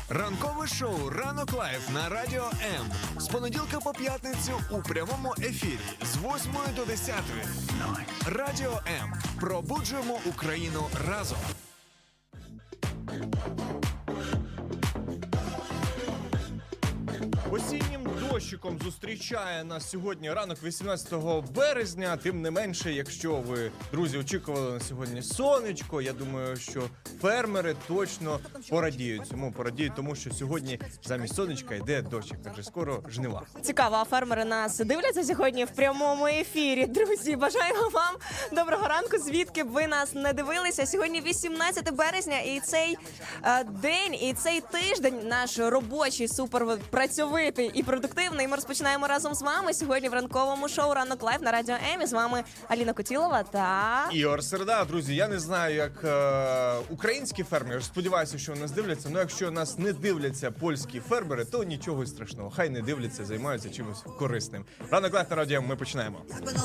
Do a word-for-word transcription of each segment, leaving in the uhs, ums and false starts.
Ранкове шоу «Ранок Лайф» на Радіо М. З понеділка по п'ятницю у прямому ефірі з восьмої до десятої. Радіо М. Пробуджуємо Україну разом. Осіннім дощиком зустрічає нас сьогодні ранок вісімнадцятого березня. Тим не менше, якщо ви, друзі, очікували на сьогодні сонечко, я думаю, що фермери точно порадіють цьому. Порадіють, тому що сьогодні замість сонечка йде дощик, адже скоро жнива. Цікаво, а фермери нас дивляться сьогодні в прямому ефірі. Друзі, бажаємо вам доброго ранку, звідки б ви нас не дивилися. Сьогодні вісімнадцяте березня, і цей е, день, і цей тиждень наш робочий, суперпрацьовитий і продуктивний. Ми розпочинаємо разом з вами сьогодні в ранковому шоу «Ранок Лайф» на Радіо М. З вами Аліна Котілова та... Ігор Середа. Друзі, я не знаю, як е, українські фермери, сподіваюся, що нас дивляться, але якщо нас не дивляться польські фермери, то нічого страшного. Хай не дивляться, займаються чимось корисним. «Ранок Лайф» на Радіо М, ми починаємо.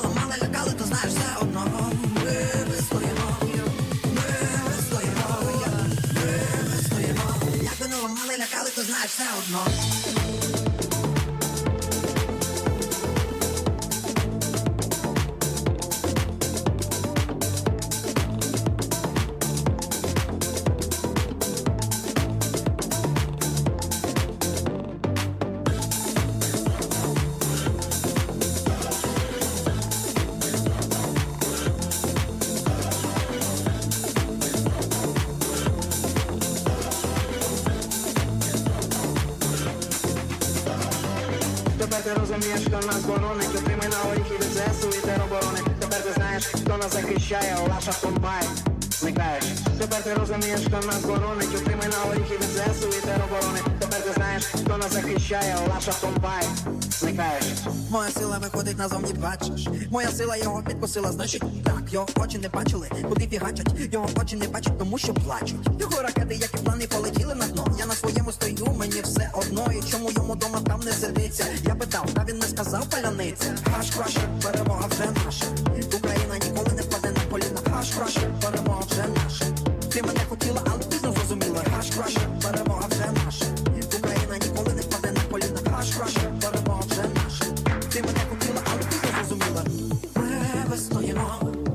Тепер ти розумієш, хто нас боронить, отримай на оріхи від ЗСУ і тероборони. Тепер ти знаєш, хто нас захищає, Лаша Томбай, зникаєш. Тепер ти розумієш, хто нас боронить, отримай на оріхи від ЗСУ і тероборони. Тепер ти знаєш, хто нас захищає, Лаша Томбай, зникаєш. Моя сила виходить назовні, бачиш. Моя сила його підкосила, значить так. Його очі не бачили, куди фігачать. Його очі не бачать, тому що плачуть. Його ракети, як і плани, полетіли на дно. Я на своєму стою, мені все одно. І чому йому дома там не сидиться? Я питав, та він не сказав паляниця. Хаш краше, перемога вже наша. Україна ніколи не впаде на коліна. Хаш краше, перемога вже наша. Ти мене хотіла, але пізно зрозуміла. Хаш краше, перемога вже наша. Україна ніколи не впаде на коліна. Хаш краше, перемога вже наша. Ти мене хотіла, але пізно зрозуміла. Ми вистоїмо,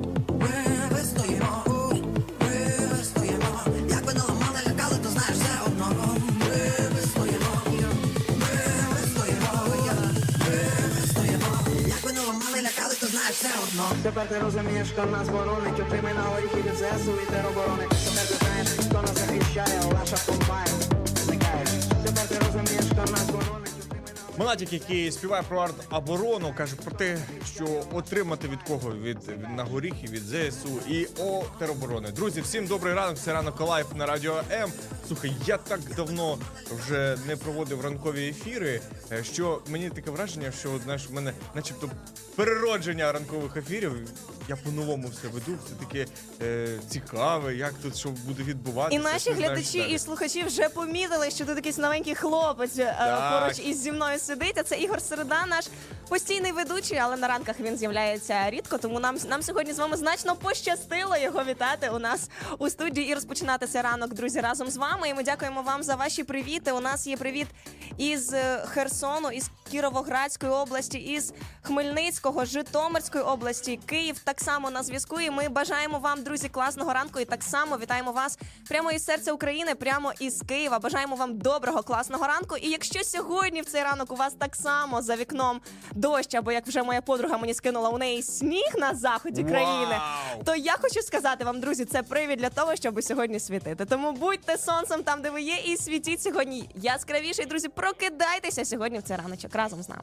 ми вистоїмо, ми вистоїмо. Як ви не ламали, лякали, то знаєш все одно. Ми вистоїмо, ми вистоїмо, ми вистоїмо. Як ви не ламали, лякали, то знаєш все одно. Тепер ти розумієш, хто нас боронить, отримай на оріхи від ЗСУ і тероборони. Тепер ти знаєш, хто нас захищає, Лаша Томбай, зникаєш. Тепер ти розумієш, хто нас боронить, отримай на оріхи. Монатік, який співає про арт-оборону, каже про те, що отримати від кого? Від, від на горіхи, від ЗСУ і о тероборони. Друзі, всім добрий ранок, це «Ранок Лайф» на Радіо М. Слухай, я так давно вже не проводив ранкові ефіри, що мені таке враження, що, знаєш, в мене начебто переродження ранкових ефірів. Я по-новому все веду, все таке е, цікаве, як тут що буде відбуватися. І наші глядачі і слухачі вже помітили, що тут якийсь новенький хлопець е, поруч із зі мною сидить. А це Ігор Середа, наш постійний ведучий, але на ранках він з'являється рідко, тому нам, нам сьогодні з вами значно пощастило його вітати у нас у студії і розпочинати цей ранок, друзі, разом з вами. І ми дякуємо вам за ваші привіти. У нас є привіт із Херсону, із Кіровоградської області, із Хмельницького, Житомирської області, Київ так само на зв'язку. І ми бажаємо вам, друзі, класного ранку і так само вітаємо вас прямо із серця України, прямо із Києва. Бажаємо вам доброго, класного ранку. І якщо сьогодні в цей ранок у вас так само за вікном дощ, або як вже моя подруга мені скинула, у неї сніг на заході Вау! країни, то я хочу сказати вам, друзі, це привід для того, щоб сьогодні світити. Тому будьте сонцем там, де ви є, і світіть сьогодні яскравіше. І, друзі, прокидайтеся сьогодні в цей раночок разом з нами.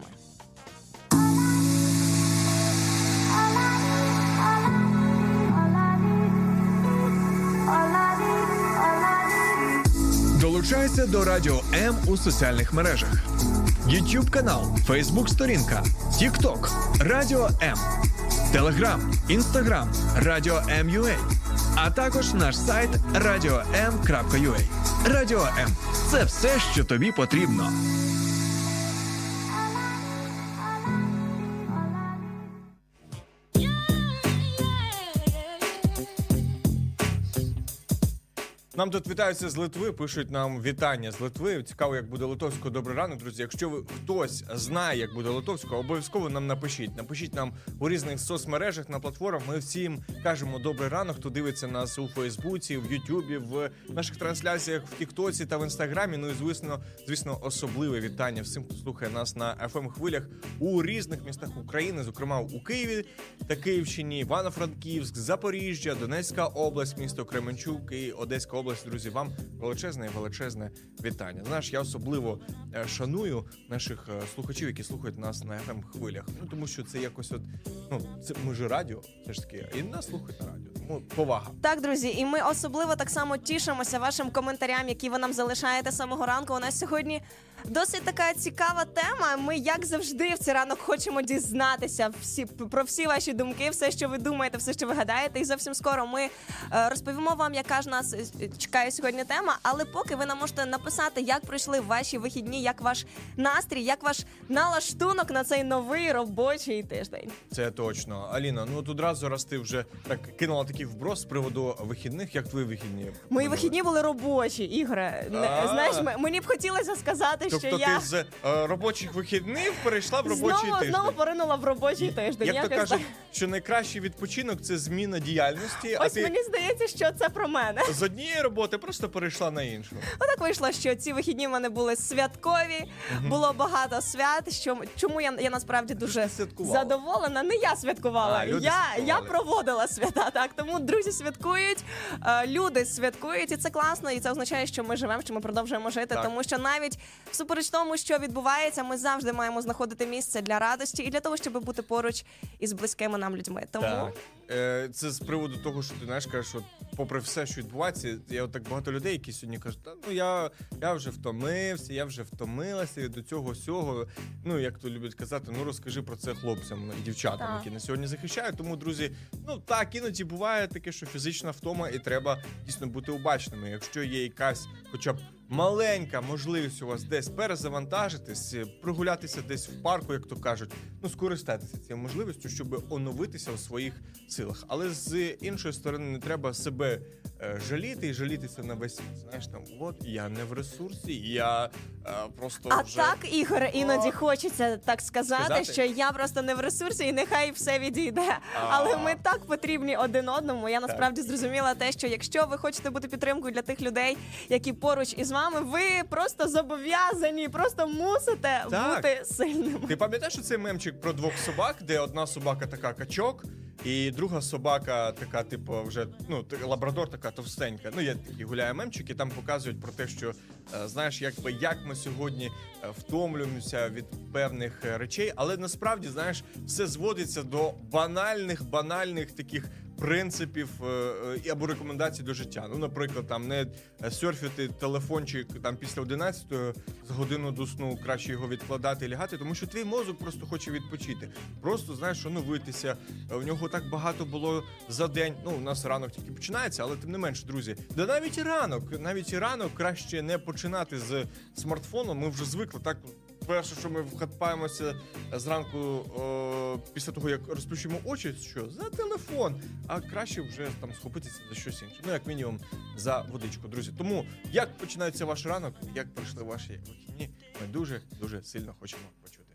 Долучайся до Радіо М у соціальних мережах. YouTube канал, Facebook сторінка, TikTok, Радіо М, Telegram, Instagram, Радіо М.ua, а також наш сайт радіо ем крапка ю а. Радіо М – це все, що тобі потрібно. Нам тут вітаються з Литви, пишуть нам вітання з Литви. Цікаво, як буде литовською. Добрий ранок, друзі. Якщо ви хтось знає, як буде литовською, обов'язково нам напишіть. Напишіть нам у різних соцмережах, на платформах. Ми всім кажемо добрий ранок, хто дивиться нас у Фейсбуці, в Ютубі, в наших трансляціях в Тіктоці та в Інстаграмі. Ну і, звісно, звісно, особливе вітання всім, хто слухає нас на еф ем-хвилях у різних містах України, зокрема у Києві та Київщині, Івано-Франківськ, Запоріжжя, Донецька область, місто Кременчук і Одеська область. Друзі, вам величезне і величезне вітання. Знаєш, я особливо е, шаную наших е, слухачів, які слухають нас на еф ем-хвилях. Ну, тому що це якось от, ну, це, ми ж радіо, все ж таки, і нас слухають на радіо. Тому повага. Так, друзі, і ми особливо так само тішимося вашим коментарям, які ви нам залишаєте самого ранку. У нас сьогодні досить така цікава тема. Ми, як завжди, в цей ранок хочемо дізнатися всі, про всі ваші думки, все, що ви думаєте, все, що ви гадаєте. І зовсім скоро ми е, розповімо вам, яка ж нас чекає сьогодні тема. Але поки ви нам можете написати, як пройшли ваші вихідні, як ваш настрій, як ваш налаштунок на цей новий робочий тиждень. Це точно. Аліна, ну от одразу раз ти вже так кинула такий вброс з приводу вихідних. Як твої вихідні? Мої вихідні були робочі, Ігоре. А. Знаєш, м- мені б хотілося сказати, Тобто що ти я з е, робочих вихідних перейшла в робочий знову, тиждень. знову поринула в робочий тиждень. Як то Якось кажуть, так. що найкращий відпочинок – це зміна діяльності, а Ось ти мені здається, що це про мене. з однієї роботи просто перейшла на іншу. Отак вийшло, що ці вихідні в мене були святкові, було багато свят. Що чому я, я насправді дуже святкувала? задоволена. Не я святкувала, А, люди я, я святкували. проводила свята. Так тому друзі святкують, е, люди святкують, і це класно. І це означає, що ми живемо, що ми продовжуємо жити. Так. Тому що навіть всупереч тому, що відбувається, ми завжди маємо знаходити місце для радості і для того, щоб бути поруч із близькими нам людьми. Тому Так. Е, Це з приводу того, що ти знаєш, кажеш, що попри все, що відбувається, є от так багато людей, які сьогодні кажуть, та ну я, я вже втомився, я вже втомилася від до цього всього. Ну, як то люблять казати, ну розкажи про це хлопцям і дівчатам, Так. які нас сьогодні захищають. Тому, друзі, ну так, іноді буває таке, що фізична втома, і треба дійсно бути обачними. Якщо є якась хоча б маленька можливість у вас десь перезавантажитись, прогулятися десь в парку, як то кажуть, ну скористатися цією можливістю, щоб оновитися у своїх силах. Але з іншої сторони не треба себе е, жаліти і жалітися на весь світ. Знаєш, там, от я не в ресурсі, я е, просто А вже... так, Ігоре, іноді О. хочеться так сказати, Сказати? що я просто не в ресурсі і нехай все відійде. Але ми так потрібні один одному. Я насправді зрозуміла те, що якщо ви хочете бути підтримкою для тих людей, які поруч із вами, ви просто зобов'язані, просто мусите Так. бути сильними. Ти пам'ятаєш цей мемчик про двох собак, де одна собака така качок, і друга собака така, типу, вже, ну, т- лабрадор така товстенька. Ну, є такі гуляє мемчики, там показують про те, що, е, знаєш, якби, як ми сьогодні е, втомлюємося від певних е, речей, але насправді, знаєш, все зводиться до банальних, банальних таких принципів е, е, або рекомендацій до життя. Ну, наприклад, там не серфити телефончик там після одинадцятої, з годину до сну краще його відкладати і лягати, тому що твій мозок просто хоче відпочити. Просто, знаєш, оновитися. У нього так багато було за день. Ну, у нас ранок тільки починається, але тим не менше, друзі. Да навіть і ранок, навіть і ранок краще не починати з смартфону. Ми вже звикли так. Перше, що ми вхапаємося зранку о, після того, як розплющимо очі, що за телефон, а краще вже там схопитися за щось інше. Ну, як мінімум, за водичку, друзі. Тому, як починається ваш ранок, як пройшли ваші вихідні, ми дуже-дуже сильно хочемо почути.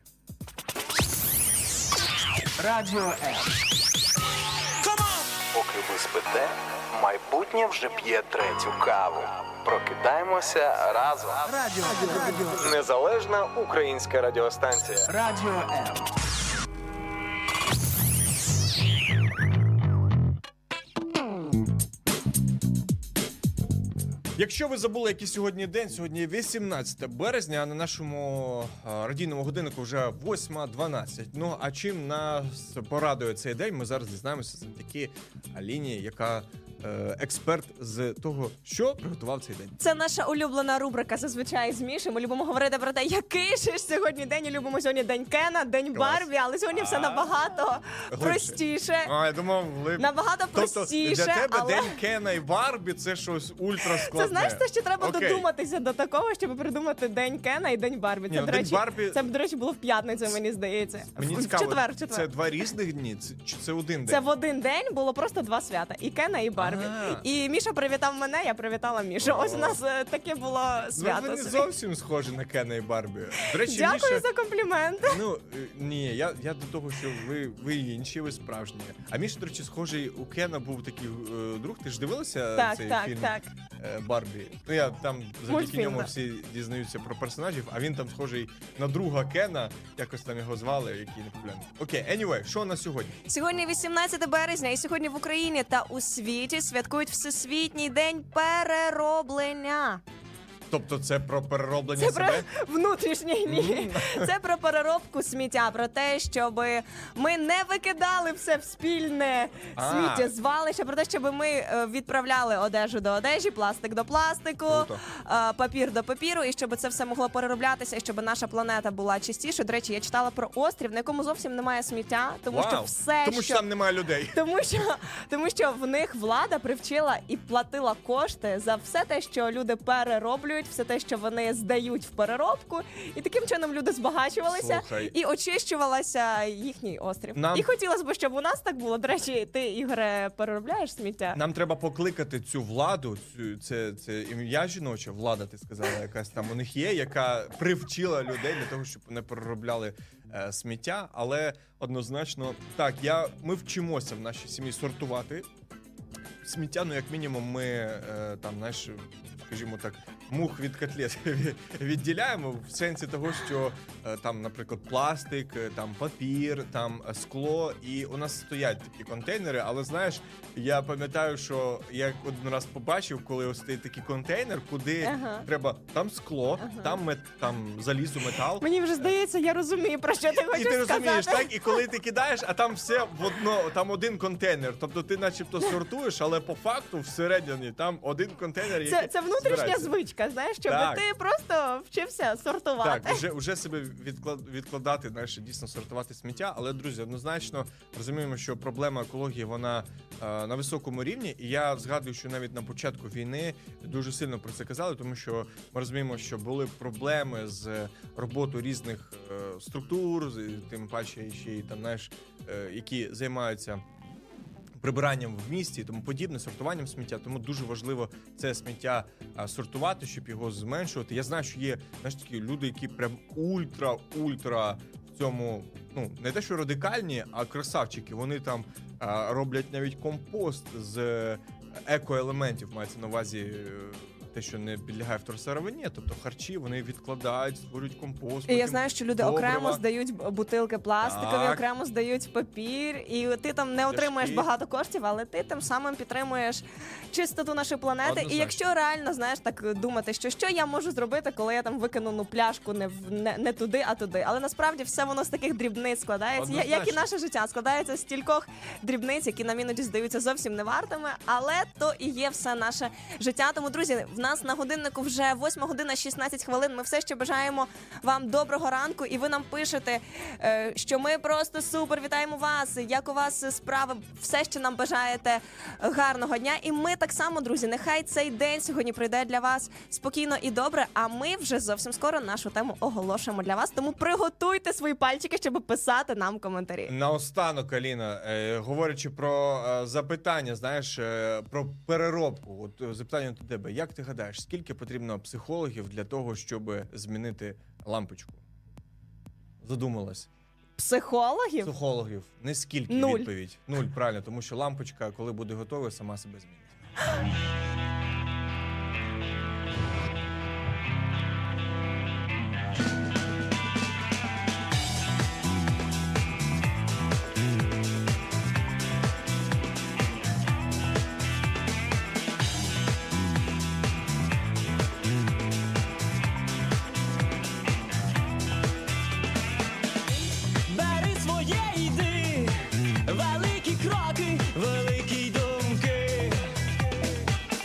Радіо М. Поки ви спите, майбутнє вже п'є третю каву. Прокидаємося разом. Радіо, радіо, Незалежна українська радіостанція. радіо М. Якщо ви забули, який сьогодні день, сьогодні вісімнадцяте березня, а на нашому а, радійному годиннику вже восьма дванадцять. Ну, а чим нас порадує цей день, ми зараз дізнаємося завдяки Аліні, яка е, експерт з того, що приготував цей день. Це наша улюблена рубрика зазвичай з Міші. Ми любимо говорити про те, який же ж сьогодні день. І любимо сьогодні день Кена, день Клас. Барбі, але сьогодні все А. набагато Глибше. простіше. А, я думав, глиб... Набагато простіше, Тобто для тебе але... день Кена і Барбі – це щось ультраскладне. Це знаєш, це ще треба Окей. додуматися до такого, щоб придумати день Кена і день Барбі. Це, Ні, ну, до день речі, Барбі- це, до речі, було в п'ятницю, мені здається. Мені в цікаво, четвер, в четвер. це два різних дні? Це, чи це один день? Це в один день було просто два свята. І Кена, і Барбі. Барбі. І Міша привітав мене, я привітала Мішу. Ось у нас е, таке було свято. Ну, ви не зовсім схожі на Кена і Барбі. До речі, Дякую Міша... за комплімент. Ну, е, ні, я, я до того, що ви, ви інші, ви справжні. А Міша, до речі, схожий, у Кена був такий е, друг. Ти ж дивилася Так, цей так, фільм так. е, Барбі? Ну, я там завдяки Мультфільм, ньому да. всі дізнаються про персонажів, а він там схожий на друга Кена, якось там його звали, який не проблем. Окей, anyway, що у нас сьогодні? Сьогодні вісімнадцяте березня, і сьогодні в Україні та у світі святкують Всесвітній день перероблення. Тобто це про перероблення Це себе? про внутрішній ні. Це про переробку сміття, про те, щоб ми не викидали все в спільне А. сміттєзвалище, про те, щоб ми е, відправляли одежу до одежі, пластик до пластику, Круто. е, папір до папіру, і щоб це все могло перероблятися, і щоб наша планета була чистішою. До речі, я читала про острів, на якому зовсім немає сміття, тому що Вау. все, Тому що там немає людей. Тому що, тому що в них влада привчила і платила кошти за все те, що люди перероблюють, все те, що вони здають в переробку, і таким чином люди збагачувалися Слухай. і очищувалася їхній острів. Нам- І хотілося б, щоб у нас так було. До речі, ти, Ігоре, переробляєш сміття? Нам треба покликати цю владу, цю, це, це ім'я жіноче, влада, ти сказала, якась там у них є, яка привчила людей для того, щоб вони переробляли е, сміття. Але однозначно, так, я, ми вчимося в нашій сім'ї сортувати сміття, ну як мінімум ми е, там, знаєш, скажімо так, мух від котлет відділяємо в сенсі того, що е, там, наприклад, пластик, е, там папір, там е, скло, і у нас стоять такі контейнери, але знаєш, я пам'ятаю, що я один раз побачив, коли ось стоїть такий контейнер, куди Ага. треба там скло, там мет, там залізо, метал. Мені вже здається, я розумію, про що ти хочеш І ти сказати. розумієш, так? І коли ти кидаєш, а там все в одно, там один контейнер. Тобто ти начебто сортуєш, але по факту всередині там один контейнер, який Це, це внутрішня збирається. звичка, знаєш, щоб Так. ти просто вчився сортувати. Так, вже, вже себе відклад, відкладати, знаєш, дійсно сортувати сміття. Але, друзі, однозначно розуміємо, що проблема екології, вона е, на високому рівні. І я згадую, що навіть на початку війни дуже сильно про це казали, тому що ми розуміємо, що були проблеми з роботою різних е, структур, з- тим паче ще й там, знаєш, е, які займаються прибиранням в місті і тому подібне, сортуванням сміття. Тому дуже важливо це сміття а, сортувати, щоб його зменшувати. Я знаю, що є, знаєш, такі люди, які прям ультра-ультра в цьому, ну, не те, що радикальні, а красавчики. Вони там а, роблять навіть компост з е, екоелементів, мається на увазі е, те, що не підлягає вторсировині, тобто харчі, вони відкладають, створюють компост. І я потім знаю, що люди добрива. окремо здають бутилки пластикові, Так. окремо здають папір, і ти там не отримуєш Пляшки. багато коштів, але ти тим самим підтримуєш чистоту нашої планети. Однозначно. І якщо реально, знаєш, так думати, що що я можу зробити, коли я там викину ну, пляшку не, в- не, не туди, а туди. Але насправді все воно з таких дрібниць складається. Я- Як і Однозначно. наше життя складається з стількох дрібниць, які нам іноді здаються зовсім невартими, але то і є все наше життя. Тому, друзі, в нас на годиннику вже восьма година шістнадцять хвилин. Ми все ще бажаємо вам доброго ранку, і ви нам пишете, е, що ми просто супер, вітаємо вас, як у вас справи, все ще нам бажаєте гарного дня. І ми так само, друзі, нехай цей день сьогодні пройде для вас спокійно і добре, а ми вже зовсім скоро нашу тему оголошуємо для вас, тому приготуйте свої пальчики, щоб писати нам коментарі. Наостанок, Аліна, е, говорячи про е, запитання, знаєш, е, про переробку. От е, запитання до тебе. Як ти гадаєш, скільки потрібно психологів для того, щоб змінити лампочку? Задумалась. Психологів? Психологів. Не скільки Нуль. відповідь. Нуль, правильно, тому що лампочка, коли буде готова, сама себе змінить. Бери своє, йди, великі кроки, великі думки.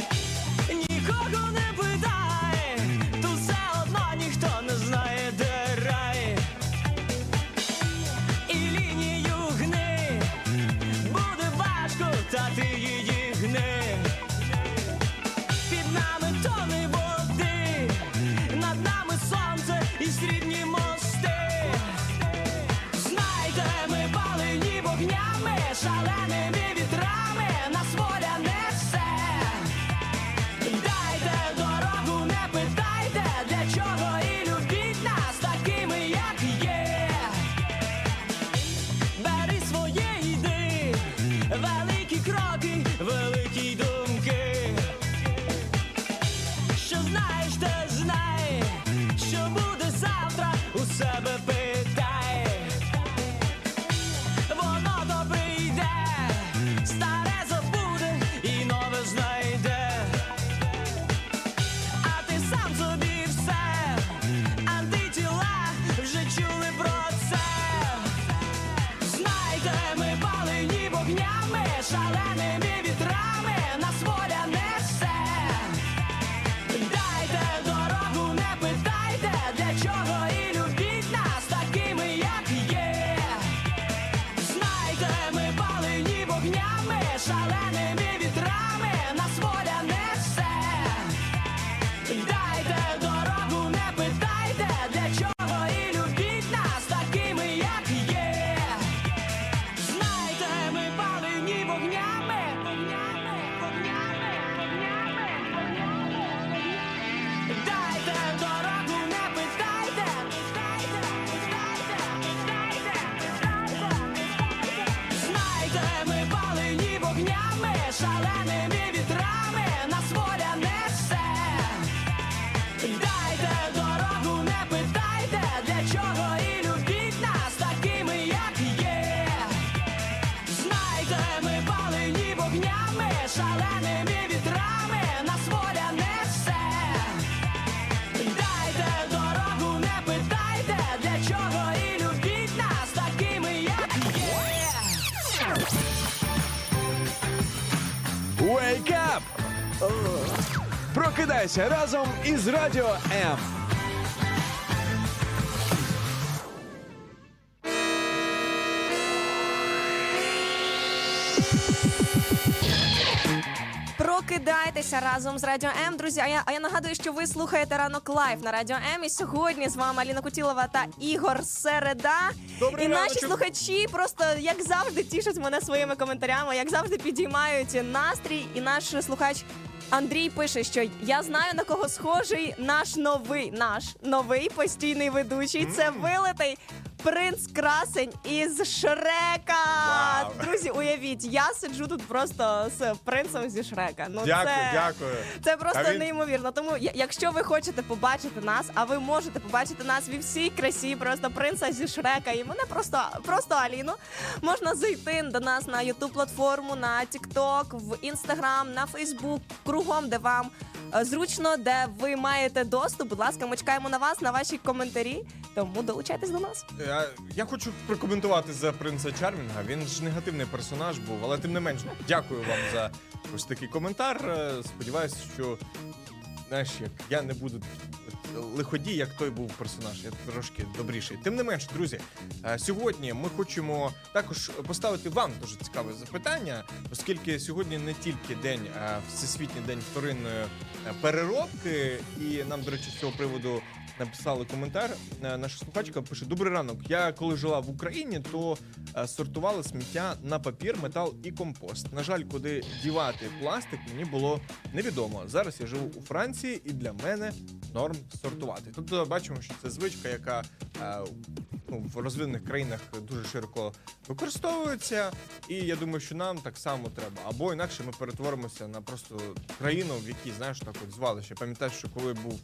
Прокидайся разом із Радіо М. Прокидайтеся разом з Радіо М, друзі. А я, а я нагадую, що ви слухаєте «Ранок лайв» на Радіо М. І сьогодні з вами Аліна Кутілова та Ігор Середа. Добрий і наші раночок. слухачі просто, як завжди, тішать мене своїми коментарями, як завжди підіймають настрій. І наш слухач Андрій пише, що я знаю, на кого схожий наш новий, наш новий постійний ведучий. Це вилитий принц Красень із Шрека. Вау. Друзі, уявіть, я сиджу тут просто з принцем зі Шрека. Ну, Дякую, це, дякую. це просто А він- неймовірно. Тому, я- якщо ви хочете побачити нас, а ви можете побачити нас в всій красі, просто принца зі Шрека і мене просто, просто Аліну, можна зайти до нас на YouTube-платформу, на TikTok, в Instagram, на Facebook, кругом, де вам е, зручно, де ви маєте доступ. Будь ласка, ми чекаємо на вас, на ваші коментарі. Тому долучайтесь до нас. Я, я хочу прокоментувати за принца Чармінга. Він ж негативний персонаж був, але тим не менш, дякую вам за ось такий коментар. Е, Сподіваюсь, що знаєш, як я не буду лиходій, як той був персонаж. Я трошки добріший. Тим не менш, друзі, е, сьогодні ми хочемо також поставити вам дуже цікаве запитання, оскільки сьогодні не тільки день, а Всесвітній день вторинної е, переробки, і нам, до речі, з цього приводу написали коментар. Е, Наша слухачка пише: добрий ранок. Я коли жила в Україні, то е, сортували сміття на папір, метал і компост. На жаль, куди дівати пластик, мені було невідомо. Зараз я живу у Франції, і для мене норм сортувати. Тобто бачимо, що це звичка, яка е, ну, в розвинених країнах дуже широко використовується. І я думаю, що нам так само треба. Або інакше ми перетворимося на просто країну, в якій, знаєш, так от звалище. Пам'ятаєш, що коли був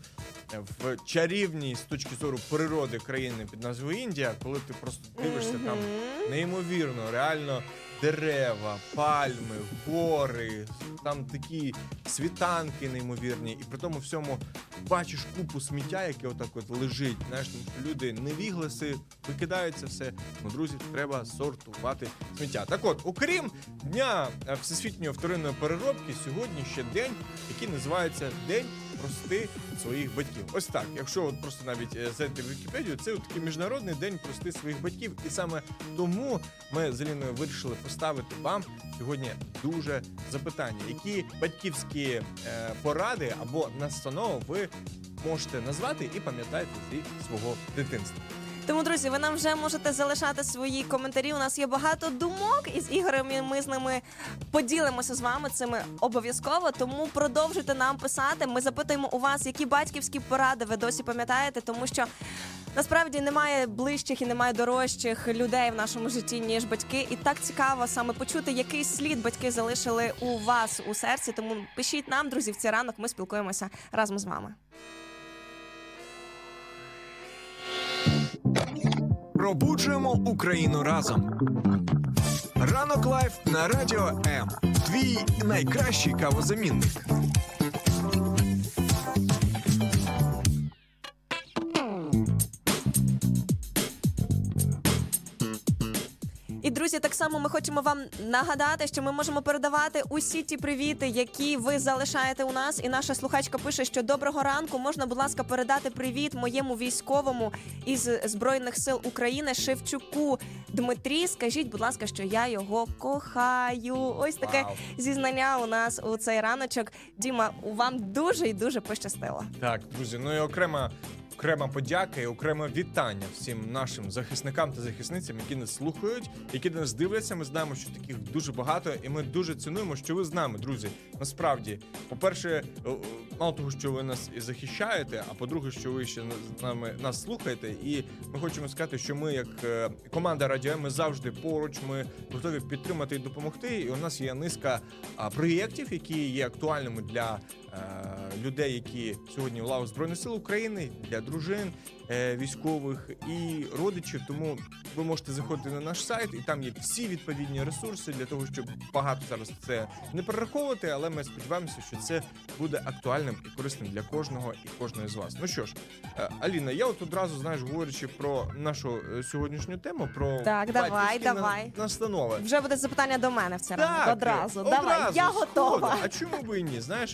в чарівній з точки зору природи країни під назвою Індія, коли ти просто дивишся там неймовірно, реально дерева, пальми, гори, там такі світанки неймовірні, і при тому всьому бачиш купу сміття, яке отак от лежить, знаєш, тому що люди невігласи, викидаються все. Ну, друзі, треба сортувати сміття. Так от, окрім Дня Всесвітньої вторинної переробки, сьогодні ще день, який називається День прости своїх батьків. Ось так, якщо от просто навіть е, зайти в Вікіпедію, це от такий міжнародний день прости своїх батьків. І саме тому ми з Аліною вирішили поставити вам сьогодні дуже запитання. Які батьківські е, поради або настанови ви можете назвати і пам'ятаєте зі свого дитинства? Тому, друзі, ви нам вже можете залишати свої коментарі. У нас є багато думок із Ігорем, і ми з ними поділимося з вами цими обов'язково. Тому продовжуйте нам писати. Ми запитуємо у вас, які батьківські поради ви досі пам'ятаєте, тому що насправді немає ближчих і немає дорожчих людей в нашому житті, ніж батьки. І так цікаво саме почути, який слід батьки залишили у вас у серці. Тому пишіть нам, друзі, в цей ранок ми спілкуємося разом з вами. Пробуджуємо Україну разом. Ранок лайв на Радіо М. Твій найкращий кавозамінник. І, друзі, так само ми хочемо вам нагадати, що ми можемо передавати усі ті привіти, які ви залишаєте у нас. І наша слухачка пише, що доброго ранку, можна, будь ласка, передати привіт моєму військовому із Збройних сил України Шевчуку Дмитрі. Скажіть, будь ласка, що я його кохаю. Ось таке Вау. зізнання у нас у цей раночок. Діма, вам дуже і дуже пощастило. Так, друзі, ну і окрема окрема подяка і окреме вітання всім нашим захисникам та захисницям, які нас слухають, які нас дивляться. Ми знаємо, що таких дуже багато, і ми дуже цінуємо, що ви з нами, друзі. Насправді, по-перше, мало того, що ви нас і захищаєте, а по-друге, що ви ще з нами нас слухаєте. І ми хочемо сказати, що ми, як команда Радіо М, ми завжди поруч, ми готові підтримати і допомогти. І у нас є низка проєктів, які є актуальними для людей, які сьогодні в лавах Збройних сил України, для дружин військових і родичів. Тому ви можете заходити на наш сайт, і там є всі відповідні ресурси для того, щоб багато зараз це не перераховувати, але ми сподіваємося, що це буде актуальним і корисним для кожного і кожної з вас. Ну що ж, Аліна, я от одразу, знаєш, говорячи про нашу сьогоднішню тему, про Так, давай, давай. настанови. Вже буде запитання до мене в цей ранок. Так, Одразу. одразу, Давай, я сходу. готова. А чому би і ні? Знаєш, тому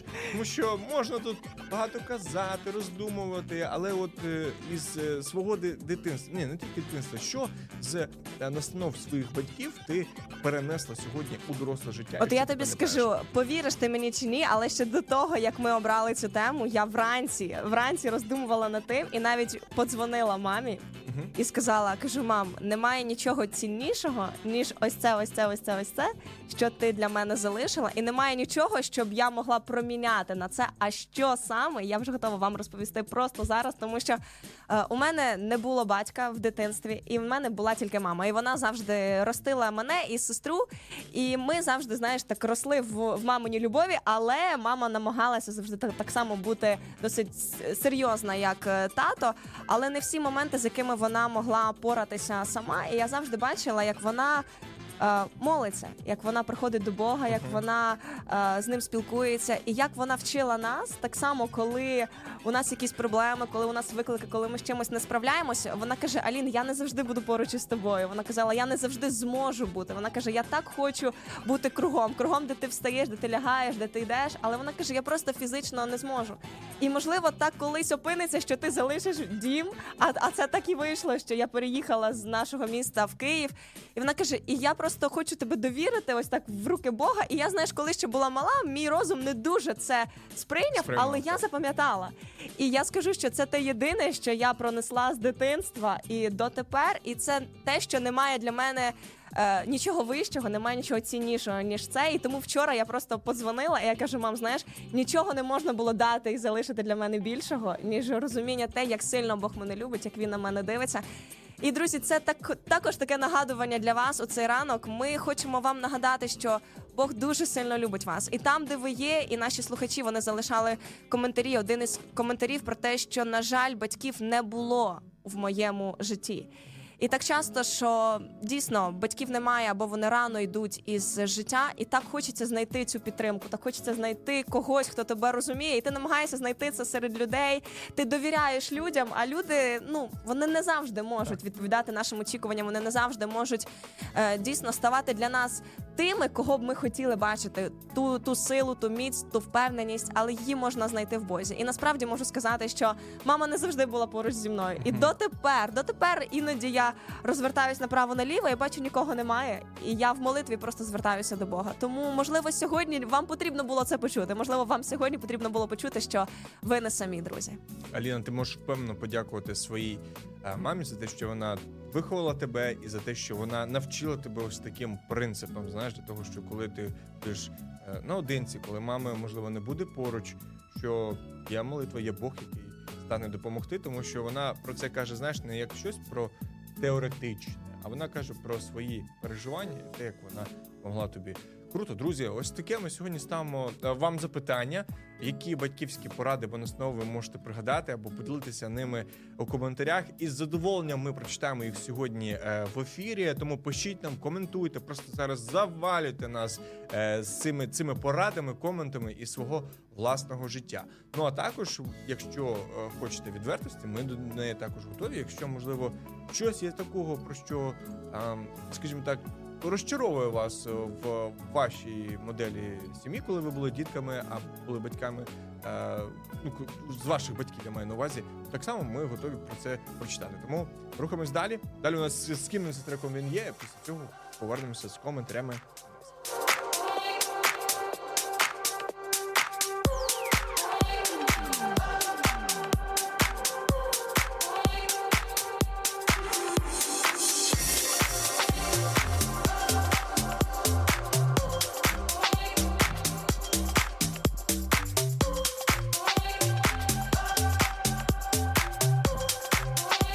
Тому що можна тут багато казати, роздумувати, але от е, із е, свого ди- дитинства, ні, не тільки дитинства, що з е, настанов своїх батьків ти перенесла сьогодні у доросле життя? От Якщо я ти тобі пам'ятаєш? скажу, повіриш ти мені чи ні, але ще до того, як ми обрали цю тему, я вранці, вранці роздумувала над тим і навіть подзвонила мамі Мгм. і сказала, кажу, мам, немає нічого ціннішого, ніж ось це, ось це, ось це, ось це, що ти для мене залишила, і немає нічого, щоб я могла проміняти на це. А що саме, я вже готова вам розповісти просто зараз, тому що е, у мене не було батька в дитинстві, і в мене була тільки мама. І вона завжди ростила мене і сестру, і ми завжди, знаєш, так росли в, в маминій любові, але мама намагалася завжди так, так само бути досить с- серйозна, як е, тато, але не всі моменти, з якими вона могла поратися сама. І я завжди бачила, як вона е, молиться, як вона приходить до Бога, як вона е, з ним спілкується, і як вона вчила нас, так само, коли у нас якісь проблеми, коли у нас виклики, коли ми з чимось не справляємося, вона каже: Алін, я не завжди буду поруч із тобою. Вона казала, я не завжди зможу бути. Вона каже, я так хочу бути кругом, кругом, де ти встаєш, де ти лягаєш, де ти йдеш, але вона каже, я просто фізично не зможу. І, можливо, так колись опиниться, що ти залишиш дім, а, а це так і вийшло, що я переїхала з нашого міста в Київ. І вона каже, і я просто хочу тебе довірити ось так в руки Бога. І я, знаєш, коли ще була мала, мій розум не дуже це сприйняв, Сприймав, але я так. запам'ятала. І я скажу, що це те єдине, що я пронесла з дитинства і дотепер, і це те, що немає для мене е, нічого вищого, немає нічого ціннішого, ніж це. І тому вчора я просто подзвонила, і я кажу, мам, знаєш, нічого не можна було дати і залишити для мене більшого, ніж розуміння те, як сильно Бог мене любить, як він на мене дивиться. І, друзі, це так, також таке нагадування для вас у цей ранок. Ми хочемо вам нагадати, що Бог дуже сильно любить вас. І там, де ви є, і наші слухачі, вони залишали коментарі. Один із коментарів про те, що, на жаль, батьків не було в моєму житті. І так часто, що дійсно батьків немає, або вони рано йдуть із життя, і так хочеться знайти цю підтримку, так хочеться знайти когось, хто тебе розуміє, і ти намагаєшся знайти це серед людей, ти довіряєш людям, а люди, ну, вони не завжди можуть відповідати нашим очікуванням, вони не завжди можуть е, дійсно ставати для нас тими, кого б ми хотіли бачити, ту, ту силу, ту міць, ту впевненість, але її можна знайти в Бозі. І насправді можу сказати, що мама не завжди була поруч зі мною. І дотепер, дотепер іноді я розвертаюсь направо-наліво і бачу, нікого немає. І я в молитві просто звертаюся до Бога. Тому, можливо, сьогодні вам потрібно було це почути. Можливо, вам сьогодні потрібно було почути, що ви не самі, друзі. Аліна, ти можеш впевнено подякувати своїй е, мамі за те, що вона виховала тебе, і за те, що вона навчила тебе ось таким принципом, знаєш, для того, що коли ти будеш е, наодинці, коли мами, можливо, не буде поруч, що є молитва, є Бог, який стане допомогти, тому що вона про це каже, знаєш, не як щось про теоретичне, а вона каже про свої переживання, те, як вона могла тобі. Круто, друзі, ось таке ми сьогодні ставимо е, вам запитання, які батьківські поради або настанови ви можете пригадати або поділитися ними у коментарях. І з задоволенням ми прочитаємо їх сьогодні е, в ефірі, тому пишіть нам, коментуйте, просто зараз завалюйте нас е, з цими, цими порадами, коментами із свого власного життя. Ну а також, якщо е, хочете відвертості, ми до неї також готові. Якщо, можливо, щось є такого, про що, е, скажімо так, розчаровує вас в вашій моделі сім'ї, коли ви були дітками, а були батьками, е, ну, з ваших батьків, я маю на увазі, так само ми готові про це прочитати. Тому рухаємось далі. Далі у нас з ким з треком він є, після цього повернемося з коментарями.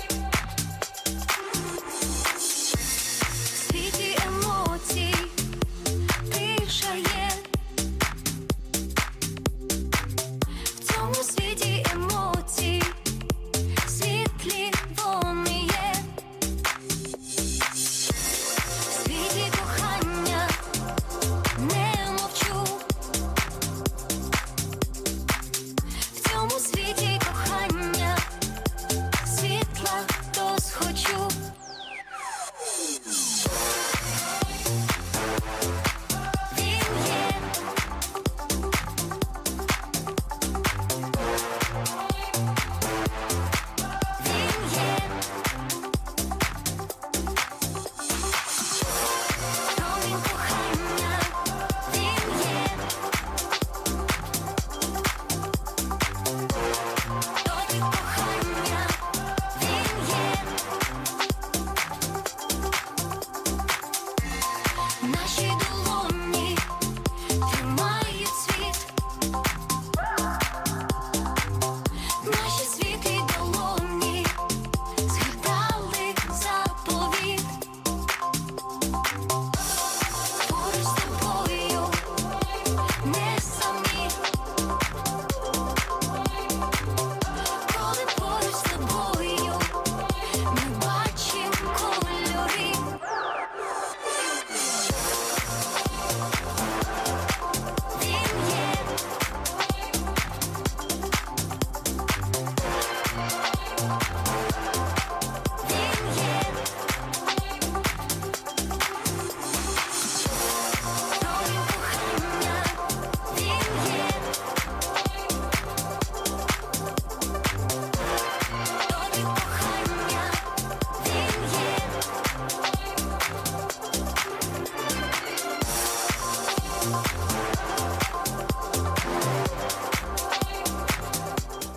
Світі емоцій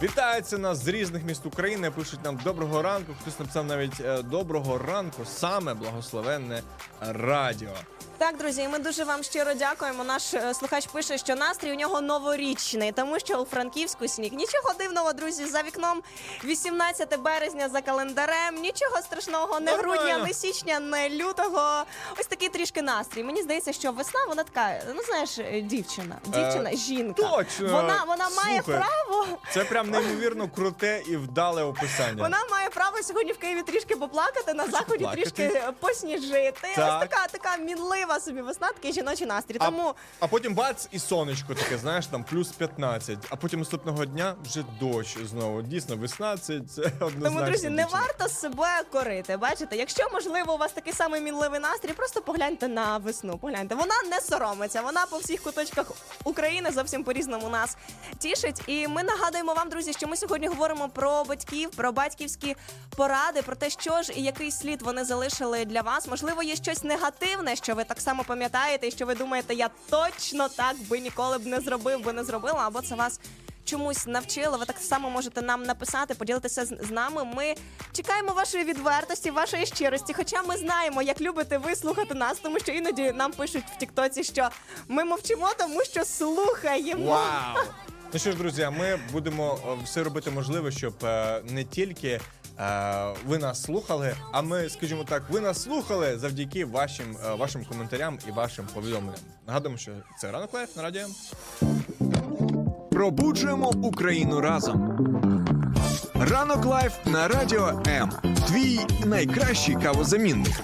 Вітаються нас з різних міст України, пишуть нам доброго ранку. Хтось написав навіть е, доброго ранку, саме благословенне радіо. Так, друзі, і ми дуже вам щиро дякуємо. Наш е, слухач пише, що настрій у нього новорічний, тому що у Франківську сніг. Нічого дивного, друзі, за вікном вісімнадцяте березня за календарем. Нічого страшного, не Нормально. грудня, не січня, не лютого. Ось такий трішки настрій. Мені здається, що весна, вона така, ну знаєш, е, дівчина, дівчина, Е, жінка. точно. Вона, вона має Слухай, право. Це прям неймовірно круте і вдале описання. Вона має право сьогодні в Києві трішки поплакати, на заході поплакати. трішки посніжити. Так. Ось така, така мінлива собі весна, такий жіночий настрій. А, Тому а потім бац, і сонечко таке, знаєш, там плюс п'ятнадцять. А потім наступного дня вже дощ знову. Дійсно, весна це, це однозначно. Тому, друзі, не дівчина. варто себе корити. Бачите, якщо можливо у вас такий самий мінливий настрій, просто погляньте на весну. Погляньте, вона не соромиться. Вона по всіх куточках України зовсім по-різному нас тішить. І ми нагадуємо вам, друзі, що ми сьогодні говоримо про батьків, про батьківські поради, про те, що ж і який слід вони залишили для вас. Можливо, є щось негативне, що ви так само пам'ятаєте, і що ви думаєте, я точно так би ніколи б не зробив, би не зробила, або це вас чомусь навчило. Ви так само можете нам написати, поділитися з, з нами. Ми чекаємо вашої відвертості, вашої щирості. Хоча ми знаємо, як любите ви слухати нас, тому що іноді нам пишуть в Тіктоці, що ми мовчимо, тому що слухаємо. Вау! Ну що ж, друзі, ми будемо е, все робити можливе, щоб е, не тільки е, ви нас слухали, а ми, скажімо так, ви нас слухали завдяки вашим, е, вашим коментарям і вашим повідомленням. Нагадуємо, що це Ранок Лайф на радіо. Пробуджуємо Україну разом. Ранок Лайф на радіо М. Твій найкращий кавозамінник.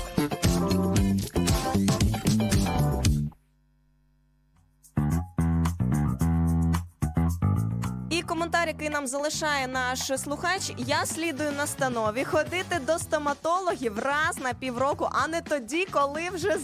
І коментар, який нам залишає наш слухач: я слідую настанові ходити до стоматологів раз на півроку, а не тоді, коли вже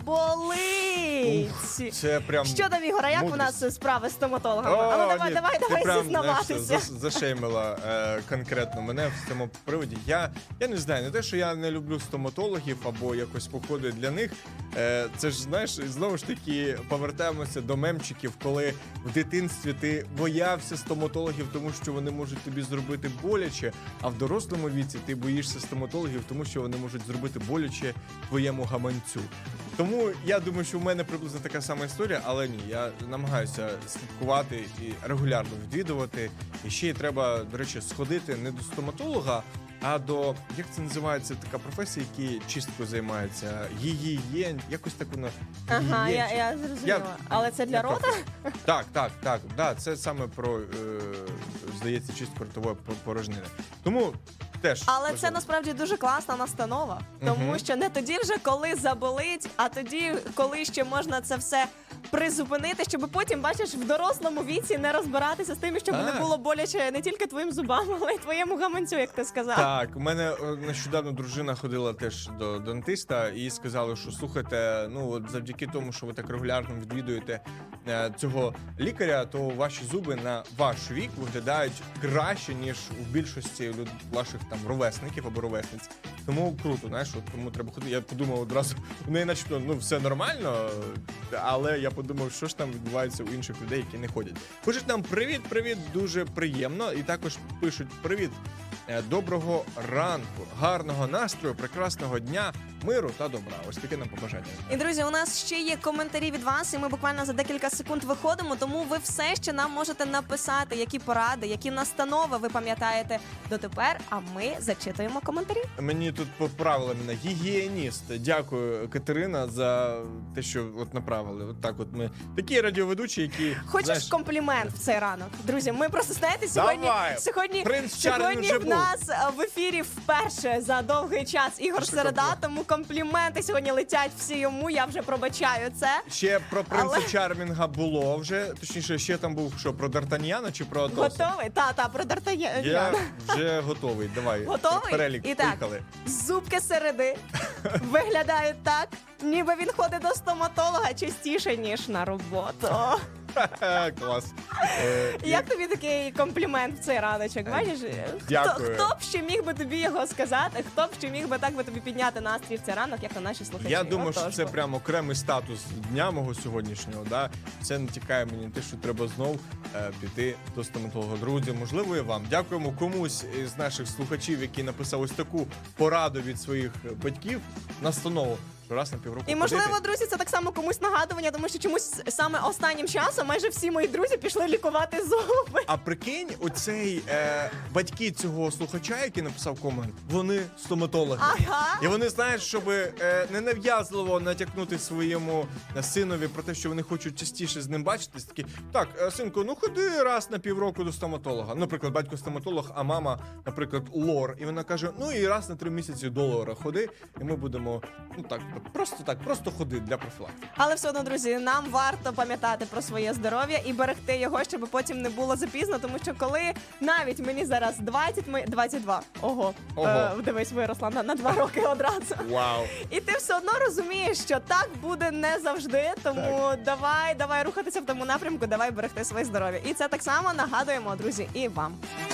заболить. Це прям Що там, Ігор, а як у мудрість. нас справи з стоматологами? О, а ну давай, ні, давай, ти давай прям, зізнаватися. знаєш, заш- зашеймила е, конкретно мене в цьому приводі. Я, я не знаю, не те, що я не люблю стоматологів або якось походи для них. Е, це ж, знаєш, знову ж таки повертаємося до мемчиків, коли в дитинстві ти боявся стоматологів, тому що вони можуть тобі зробити боляче, а в дорослому віці ти боїшся стоматологів, тому що вони можуть зробити боляче твоєму гаманцю. Тому я думаю, що в мене приблизно така сама історія, але ні, я намагаюся слідкувати і регулярно відвідувати. І ще й треба, до речі, сходити не до стоматолога, а до, як це називається, така професія, які чисткою займається, гігієн, якось так воно. Ага, я, гігієнчик. я зрозуміла. Я- Але це для я рота? профі. Так, так, так. Да, це саме про, е, здається, чистку ротової по- порожнини. Тому теж. Але це важливо. насправді дуже класна настанова, тому Мгм. що не тоді вже, коли заболить, а тоді, коли ще можна це все призупинити, щоб потім, бачиш, в дорослому віці не розбиратися з тим, щоб не Так. було боляче не тільки твоїм зубам, але й твоєму гаманцю, як ти сказав. Так, у мене е, нещодавно дружина ходила теж до дантиста і сказали, що слухайте, ну от завдяки тому, що ви так регулярно відвідуєте е, цього лікаря, то ваші зуби на ваш вік виглядають краще, ніж у більшості люд, ваших там ровесників або ровесниць. Тому круто, знаєш, от тому треба ходити. Я подумав одразу, у неї начебто ну все нормально, але я подумав, що ж там відбувається у інших людей, які не ходять. Пишуть нам привіт, привіт, дуже приємно. І також пишуть привіт. Е, Доброго ранку, гарного настрою, прекрасного дня, миру та добра. Ось таке нам побажання. І, друзі, у нас ще є коментарі від вас, і ми буквально за декілька секунд виходимо, тому ви все ще нам можете написати, які поради, які настанови ви пам'ятаєте дотепер, а ми зачитуємо коментарі. Мені тут поправила мене гігієніст. Дякую, Катерина, за те, що от направили. От так от ми такі радіоведучі, які Хочеш знаєш, комплімент в цей ранок? Друзі, ми просто, знаєте, сьогодні, Давай! сьогодні, Принц Чарльз сьогодні вже в був. нас е, в ефірі вперше за довгий час Ігор Що Середа, таке? тому компліменти сьогодні летять всі йому, я вже пробачаю це. ще про принца Але- Чармінга було вже. Точніше, ще там був що, про Д'Артаньяна чи про Атоса? Готовий? Та, та, про Д'Артаньяна. Я вже готовий. Давай. Готовий? Перелік. І так. Поїхали. Зубки середи виглядають так, ніби він ходить до стоматолога частіше, ніж на роботу. Клас. Е, Як тобі такий комплімент в цей раночок? Бачиш? Дякую. Хто, хто б ще міг би тобі його сказати? Хто б ще міг би так би тобі підняти настрій в цей ранок, як на наші слухачі? Я думаю, що Отож це бо. прямо окремий статус дня мого сьогоднішнього. Да? Це натякає мені на те, що треба знов е, піти до стоматолога. Друзі, можливо, і вам. Дякуємо комусь із наших слухачів, який написав ось таку пораду від своїх батьків, настанову, що раз на півроку І можливо, ходити. друзі, це так само комусь нагадування, тому що чомусь саме останнім часом майже всі мої друзі пішли лікувати зуби. А прикинь, оцей е, батьки цього слухача, який написав комент, вони стоматологи. Ага. І вони знають, щоб е, ненав'язливо натякнути своєму е, синові про те, що вони хочуть частіше з ним бачитись. Такі, так, е, синку, ну ходи раз на півроку до стоматолога. Наприклад, батько стоматолог, а мама, наприклад, лор. І вона каже, ну і раз на три місяці до лора ходи, і ми будемо, ну так, просто так, просто ходи для профілактики. Але все одно, друзі, нам варто пам'ятати про своє здоров'я і берегти його, щоб потім не було запізно, тому що коли навіть мені зараз двадцять, ми- двадцять два, ого, Ого. Е, дивись, виросла на, на два роки одразу. Вау! І ти все одно розумієш, що так буде не завжди, тому давай, давай рухатися в тому напрямку, давай берегти своє здоров'я. І це так само нагадуємо, друзі, і вам.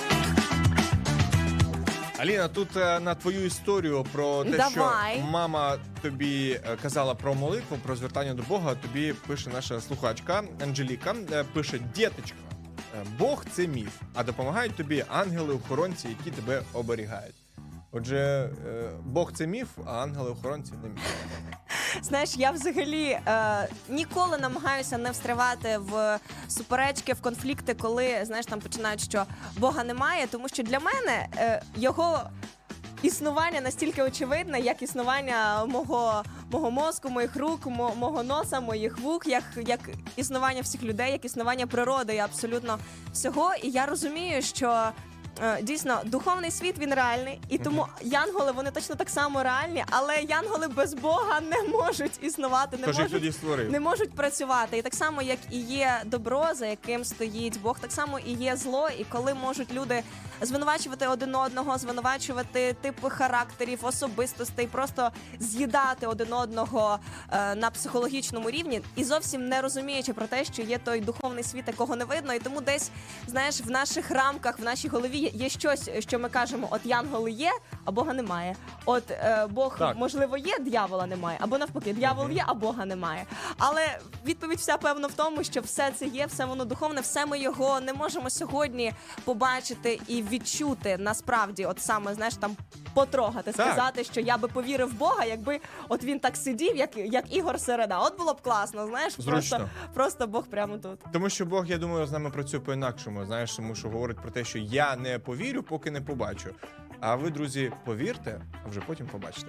Аліна, тут е, на твою історію про те, Давай. що мама тобі е, казала про молитву, про звертання до Бога, тобі пише наша слухачка Анжеліка, е, пише: «Дєточка, е, Бог – це міф, а допомагають тобі ангели-охоронці, які тебе оберігають». Отже, е, Бог – це міф, а ангели-охоронці – не міф. Знаєш, я взагалі е, ніколи намагаюся не встрявати в суперечки, в конфлікти, коли, знаєш, там починають, що Бога немає, тому що для мене е, його існування настільки очевидне, як існування мого, мого мозку, моїх рук, мо, мого носа, моїх вух, як, як існування всіх людей, як існування природи і абсолютно всього. І я розумію, що Е, дійсно, духовний світ, він реальний, і тому янголи, вони точно так само реальні, але янголи без Бога не можуть існувати, не Хто ж їх можуть, тоді створив? не можуть працювати. І так само, як і є добро, за яким стоїть Бог, так само і є зло, і коли можуть люди звинувачувати один одного, звинувачувати типи характерів, особистостей, просто з'їдати один одного е, на психологічному рівні, і зовсім не розуміючи про те, що є той духовний світ, якого не видно, і тому десь, знаєш, в наших рамках, в нашій голові є щось, що ми кажемо, от янголи є, а Бога немає. От е, Бог, Так. можливо, є, д'явола немає. Або навпаки, д'явол є, а Бога немає. Але відповідь вся, певно, в тому, що все це є, все воно духовне, все ми його не можемо сьогодні побачити і відчути насправді, от саме, знаєш, там потрогати, Так. сказати, що я би повірив в Бога, якби от він так сидів, як, як Ігор Середа. От було б класно, знаєш, Зручно. просто, просто Бог прямо тут. Тому що Бог, я думаю, з нами працює по-інакшому, знаєш, тому що говорить про те, що я не повірю, поки не побачу. А ви, друзі, повірте, а вже потім побачите.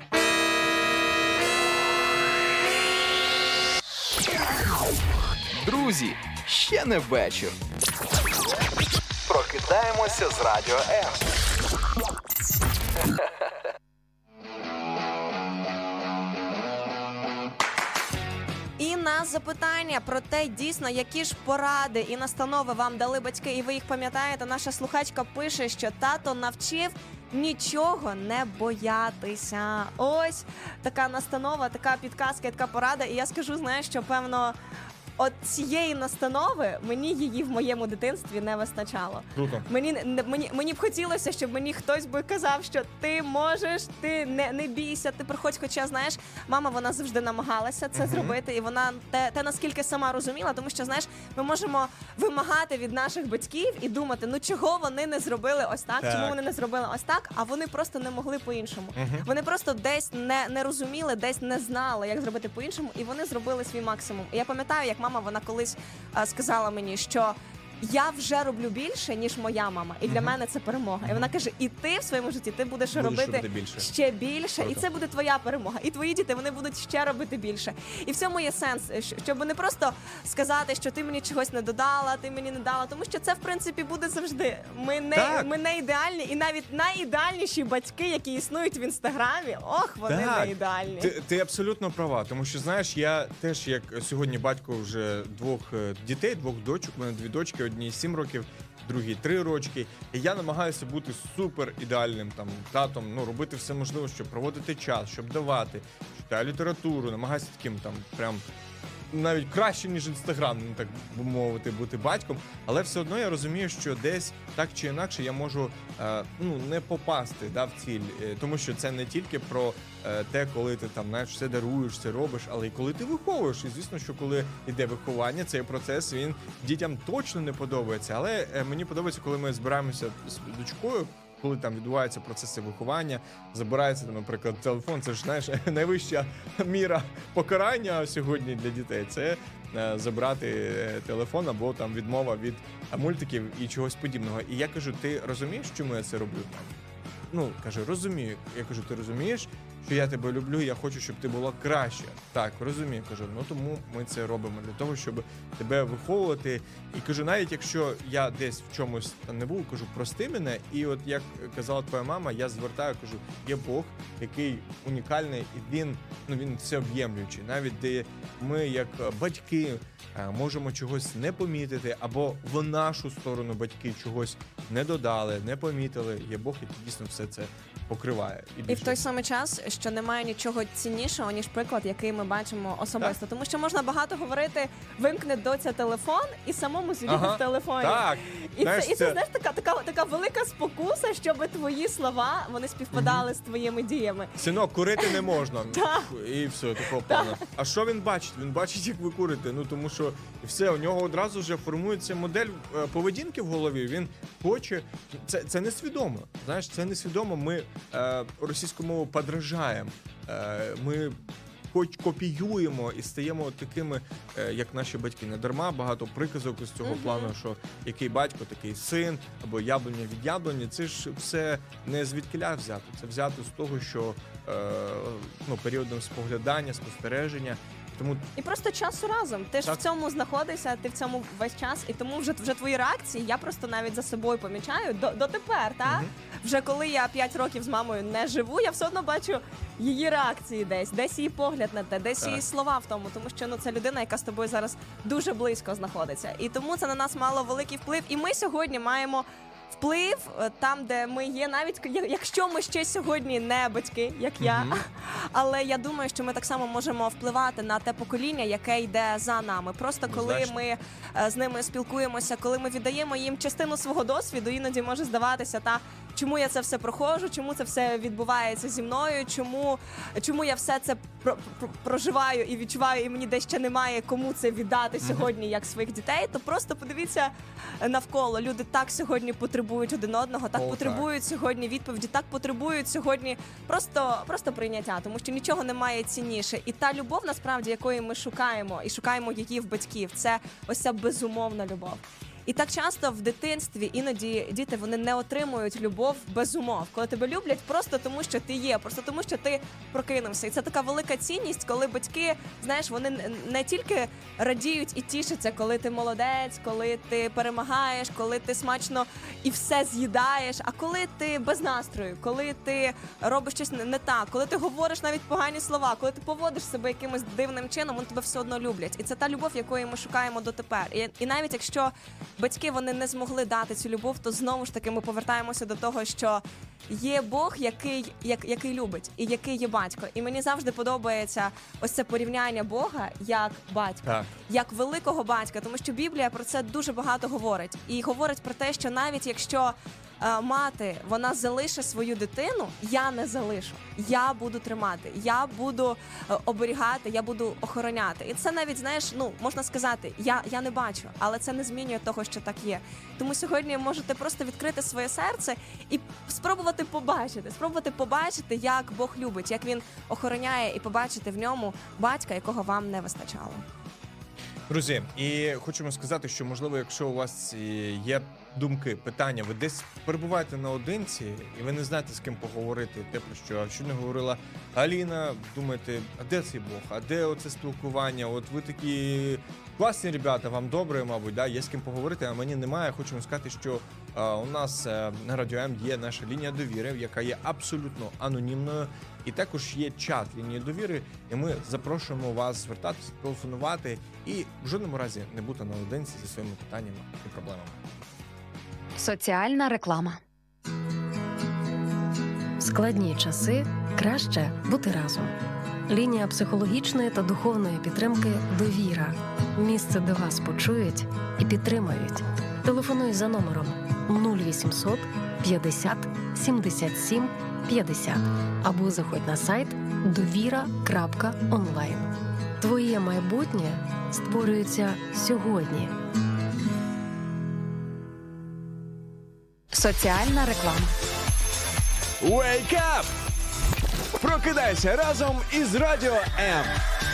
Друзі, ще не вечір. Прокидаємося з Радіо М. І на запитання про те, дійсно, які ж поради і настанови вам дали батьки, і ви їх пам'ятаєте, наша слухачка пише, що тато навчив нічого не боятися. Ось така настанова, така підказка, і така порада. І я скажу, знаєш, що, певно, от цієї настанови мені її в моєму дитинстві не вистачало. Круто. Мені, не- мені, мені б хотілося, щоб мені хтось би казав, що ти можеш, ти не, не бійся, ти приходь. Хоча, знаєш, мама, вона завжди намагалася це зробити, і вона те, те наскільки сама розуміла, тому що, знаєш, ми можемо вимагати від наших батьків і думати, ну чого вони не зробили ось так, Так. чому вони не зробили ось так, а вони просто не могли по-іншому. Вони просто десь не, не розуміли, десь не знали, як зробити по-іншому, і вони зробили свій максимум. І я пам'ятаю, як мама, вона колись а, сказала мені, що я вже роблю більше, ніж моя мама. І для мене це перемога. І вона каже, і ти в своєму житті ти будеш, Будеш робити, робити більше. ще більше. Круто. І це буде твоя перемога. І твої діти, вони будуть ще робити більше. І в цьому є сенс, щ- щоб не просто сказати, що ти мені чогось не додала, ти мені не дала, тому що це, в принципі, буде завжди. Ми не, Так. ми не ідеальні, і навіть найідеальніші батьки, які існують в інстаграмі, ох, вони не ідеальні. Ти, ти абсолютно права, тому що, знаєш, я теж, як сьогодні батько вже двох е, дітей, двох дочок, у мене дві дочки, одній сім років, другій три рочки, і я намагаюся бути супер ідеальним там татом, ну, робити все можливе, щоб проводити час, щоб давати, читаю літературу, намагаюся таким там прям навіть краще, ніж Інстаграм, ну, так би мовити, бути батьком. Але все одно я розумію, що десь так чи інакше я можу е, ну, не попасти, да, в ціль. Е, тому що це не тільки про е, те, коли ти там, знаєш, все даруєш, все робиш, але й коли ти виховуєш. І звісно, що коли йде виховання, цей процес, він дітям точно не подобається. Але е, мені подобається, коли ми збираємося з дочкою, коли там відбуваються процеси виховання, забирається, там, наприклад, телефон, це ж, знаєш, найвища міра покарання сьогодні для дітей. Це е, забрати е, телефон або там відмова від е, мультиків і чогось подібного. І я кажу, ти розумієш, чому я це роблю? Ну, каже, розумію. Я кажу, ти розумієш, що я тебе люблю, і я хочу, щоб ти була краще. Так, розумію. Кажу, ну тому ми це робимо для того, щоб тебе виховувати. І кажу, навіть якщо я десь в чомусь там не був, кажу, прости мене. І от як казала твоя мама, я звертаю, кажу, є Бог, який унікальний, і він, ну, він всеоб'ємлюючий. Навіть де ми, як батьки, можемо чогось не помітити, або в нашу сторону батьки чогось не додали, не помітили. Є Бог, який дійсно все це покриває. І, І в той самий час, що немає нічого ціннішого, ніж приклад, який ми бачимо особисто. Так. Тому що можна багато говорити, вимкне доця телефон і самому сидіти Ага, в телефоні. так. І, Знаєш, це, і це, це- знаєш, така, така, така велика спокуса, щоб твої слова, вони співпадали з твоїми діями. Синок, курити не можна. І все, такого плану. А що він бачить? Він бачить, як ви курите. Ну, тому що все, у нього одразу вже формується модель е, поведінки в голові. Він хоче... Це, це несвідомо. Знаєш, це несвідомо. Ми е, російську мову подражаємо. Е, ми хоч копіюємо і стаємо такими, е, як наші батьки. Не дарма багато приказок з цього плану, що який батько, такий син, або яблуня від яблуні. Це ж все не звідкиля взято. Це взято з того, що е, ну, періодом споглядання, спостереження. Тому І просто часу разом. Ти ж Так. в цьому знаходишся, ти в цьому весь час, і тому вже, вже твої реакції я просто навіть за собою помічаю до, дотепер, та? Вже коли я п'ять років з мамою не живу, я все одно бачу її реакції десь, десь її погляд на те, десь Так. її слова в тому, тому що ну це людина, яка з тобою зараз дуже близько знаходиться. І тому це на нас мало великий вплив. І ми сьогодні маємо вплив е, там, де ми є, навіть я- якщо ми ще сьогодні не батьки, як я. Але я думаю, що ми так само можемо впливати на те покоління, яке йде за нами. Просто коли Однозначно. ми е, з ними спілкуємося, коли ми віддаємо їм частину свого досвіду, іноді може здаватися, та чому я це все проходжу, чому це все відбувається зі мною, чому, чому я все це про, про- проживаю і відчуваю, і мені десь ще немає кому це віддати сьогодні, як своїх дітей. То просто подивіться навколо. Люди так сьогодні потребують один одного, так О, потребують сьогодні відповіді, так потребують сьогодні просто, просто прийняття, тому що нічого немає цінніше. І та любов, насправді, якої ми шукаємо, і шукаємо її в батьків, це ось ця безумовна любов. І так часто в дитинстві іноді діти вони не отримують любов без умов, коли тебе люблять просто тому, що ти є, просто тому, що ти прокинувся. І це така велика цінність, коли батьки, знаєш, вони не- не тільки радіють і тішаться, коли ти молодець, коли ти перемагаєш, коли ти смачно і все з'їдаєш, а коли ти без настрою, коли ти робиш щось не не так, коли ти говориш навіть погані слова, коли ти поводиш себе якимось дивним чином, вони тебе все одно люблять. І це та любов, якої ми шукаємо дотепер. І, і навіть якщо батьки вони не змогли дати цю любов, то знову ж таки ми повертаємося до того, що є Бог, який, як, який любить, і який є батько. І мені завжди подобається ось це порівняння Бога як батька, Так. як великого батька, тому що Біблія про це дуже багато говорить. І говорить про те, що навіть якщо е, мати, вона залишить свою дитину, я не залишу. Я буду тримати, я буду е, оберігати, я буду охороняти. І це навіть, знаєш, ну, можна сказати, я, я не бачу, але це не змінює того, що так є. Тому сьогодні можете просто відкрити своє серце і спробувати побачити, спробувати побачити, як Бог любить, як Він охороняє, і побачити в ньому батька, якого вам не вистачало. Друзі, і хочемо сказати, що можливо, якщо у вас е, є думки, питання, ви десь перебуваєте наодинці, і ви не знаєте, з ким поговорити, те, про що щойно говорила Аліна, думаєте, а де цей Бог, а де оце спілкування, от ви такі класні ребята, вам добре, мабуть, да, є з ким поговорити, а мені немає. Хочемо сказати, що е, у нас е, на Радіо М є наша лінія довіри, яка є абсолютно анонімною, і також є чат лінії довіри, і ми запрошуємо вас звертатися, телефонувати і в жодному разі не бути наодинці зі своїми питаннями і проблемами. Соціальна реклама. В складні часи краще бути разом. Лінія психологічної та духовної підтримки «Довіра». Місце, де вас почують і підтримають. Телефонуй за номером нуль вісімсот п'ятдесят сімдесят сім п'ятдесят або заходь на сайт довіра крапка онлайн. Твоє майбутнє створюється сьогодні. Соціальна реклама. Wake up! Прокидайся разом із Радіо М.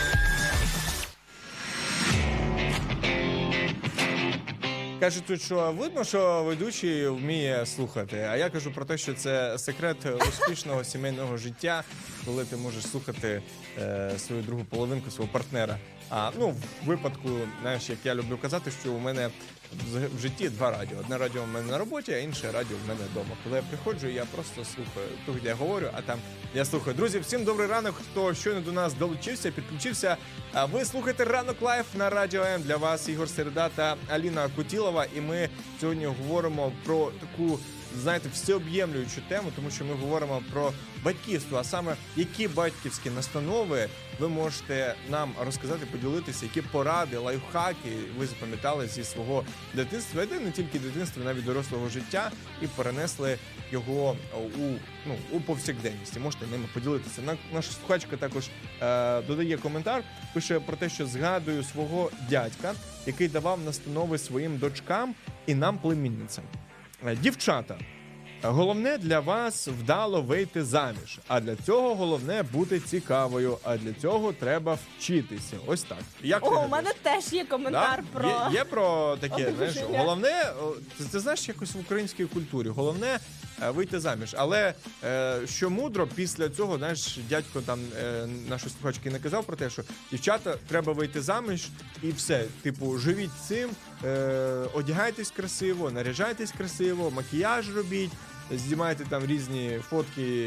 Кажуть тут, що видно, що ведучий вміє слухати. А я кажу про те, що це секрет успішного сімейного життя, коли ти можеш слухати е, свою другу половинку, свого партнера. А ну, в випадку, знаєш, як я люблю казати, що у мене в житті два радіо. Одне радіо в мене на роботі, а інше радіо в мене вдома. Коли я приходжу, я просто слухаю. Тут я говорю, а там я слухаю. Друзі, всім добрий ранок, хто щойно до нас долучився, підключився. А ви слухаєте «Ранок лайф» на Радіо М. Для вас Ігор Середа та Аліна Кутілова. І ми сьогодні говоримо про таку, знаєте, всеоб'ємлюючу тему, тому що ми говоримо про батьківство, а саме які батьківські настанови ви можете нам розказати, поділитися, які поради, лайфхаки ви запам'ятали зі свого дитинства, і не тільки дитинства, навіть дорослого життя, і перенесли його у, ну, у повсякденність. Можете ними поділитися. Наша слухачка також е, додає коментар, пише про те, що згадую свого дядька, який давав настанови своїм дочкам і нам племінницям. Дівчата, головне для вас вдало вийти заміж, а для цього головне бути цікавою, а для цього треба вчитися. Ось так. Як О, у мене теж є коментар да? про... Є, є про таке, знаєш, одруження. головне, ти, ти знаєш якось в українській культурі, головне е, вийти заміж. Але е, що мудро, після цього, знаєш, дядько там е, нашої слухачки не казав про те, що дівчата, треба вийти заміж і все. Типу, живіть цим, е, одягайтесь красиво, наряжайтесь красиво, макіяж робіть, знімайте там різні фотки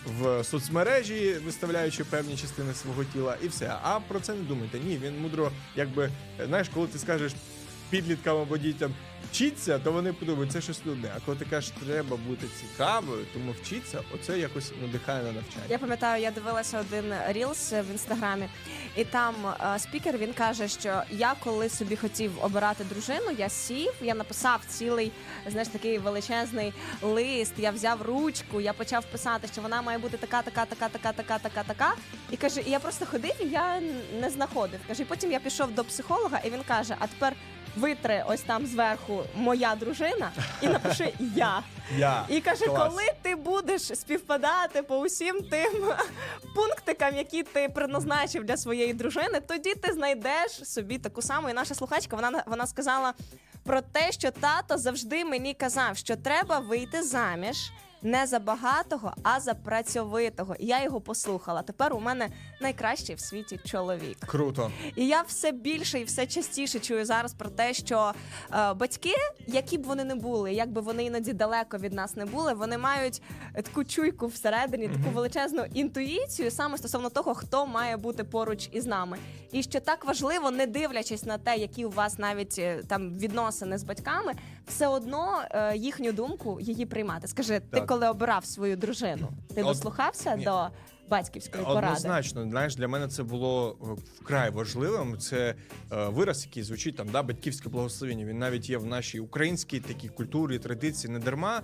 в соцмережі, виставляючи певні частини свого тіла, і все. А про це не думайте. Ні, він мудро, якби, знаєш, коли ти скажеш підліткам або дітям вчіться, то вони подумають, це щось нудне. А коли ти кажеш, треба бути цікавою, тому вчіться, оце якось надихає на навчання. Я пам'ятаю, я дивилася один рілс в інстаграмі, і там е, спікер, він каже, що я коли собі хотів обирати дружину, я сів, я написав цілий, знаєш, такий величезний лист, я взяв ручку, я почав писати, що вона має бути така, така, така, така, така, така, така. І каже, і я просто ходив, і я не знаходив. Каже, і потім я пішов до психолога, і він каже, а тепер витри ось там зверху моя дружина і напиши я. Я. І каже, Клас. коли ти будеш співпадати по усім тим пунктикам, які ти предназначив для своєї дружини, тоді ти знайдеш собі таку саму. І наша слухачка, вона, вона сказала про те, що тато завжди мені казав, що треба вийти заміж не за багатого, а за працьовитого. І я його послухала. Тепер у мене найкращий в світі чоловік. Круто. І я все більше і все частіше чую зараз про те, що е, батьки, які б вони не були, як би вони іноді далеко від нас не були, вони мають таку чуйку всередині, таку величезну інтуїцію саме стосовно того, хто має бути поруч із нами. І що так важливо, не дивлячись на те, які у вас навіть е, там відносини з батьками, все одно е, їхню думку її приймати. Скажи, ти Так. коли обирав свою дружину, ти Од- дослухався Ні. до батьківської поради? Однозначно, знаєш, для мене це було вкрай важливим. Це е, вираз, який звучить там, да, батьківське благословення. Він навіть є в нашій українській такій культурі, традиції. Не дарма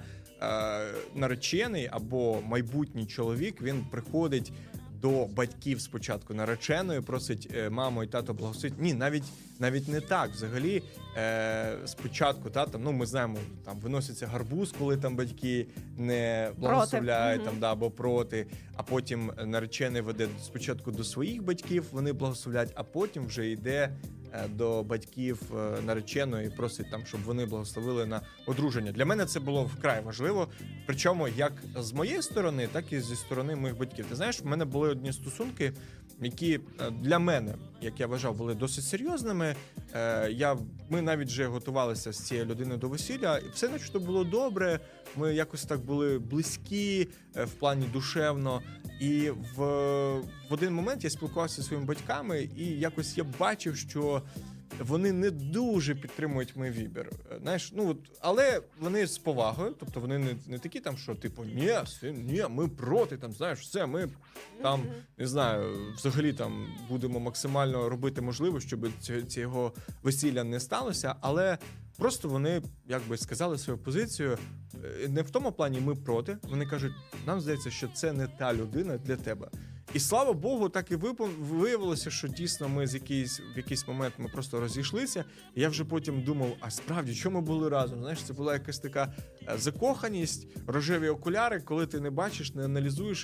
е, наречений або майбутній чоловік, він приходить до батьків спочатку нареченої, просить е, маму і тато благословити. Ні, навіть навіть не так. Взагалі, е, спочатку тата, ну ми знаємо, там виноситься гарбуз, коли там батьки не благословляють, Проти. там, да, або проти, а потім наречений веде спочатку до своїх батьків, вони благословляють, а потім вже йде е, до батьків е, нареченої і просить там, щоб вони благословили на одруження. Для мене це було вкрай важливо, причому як з моєї сторони, так і зі сторони моїх батьків. Ти знаєш, в мене були одні стосунки, які для мене, як я вважав, були досить серйозними. Е, я, ми навіть вже готувалися з цією людиною до весілля, і все начебто було добре, ми якось так були близькі е, в плані душевно. І в, в один момент я спілкувався зі своїми батьками, і якось я бачив, що вони не дуже підтримують мій вибір. Знаєш, ну от, але вони з повагою, тобто вони не, не такі там, що типу, ні, син, ні, ми проти, там, знаєш, все, ми там, не знаю, взагалі там будемо максимально робити можливе, щоб цього весілля не сталося, але просто вони, як би сказали свою позицію, не в тому плані ми проти, вони кажуть, нам здається, що це не та людина для тебе. І слава Богу, так і виявилося, що дійсно ми з якийсь, в якийсь момент ми просто розійшлися. І я вже потім думав, а справді, чому ми були разом? Знаєш, це була якась така закоханість, рожеві окуляри, коли ти не бачиш, не аналізуєш.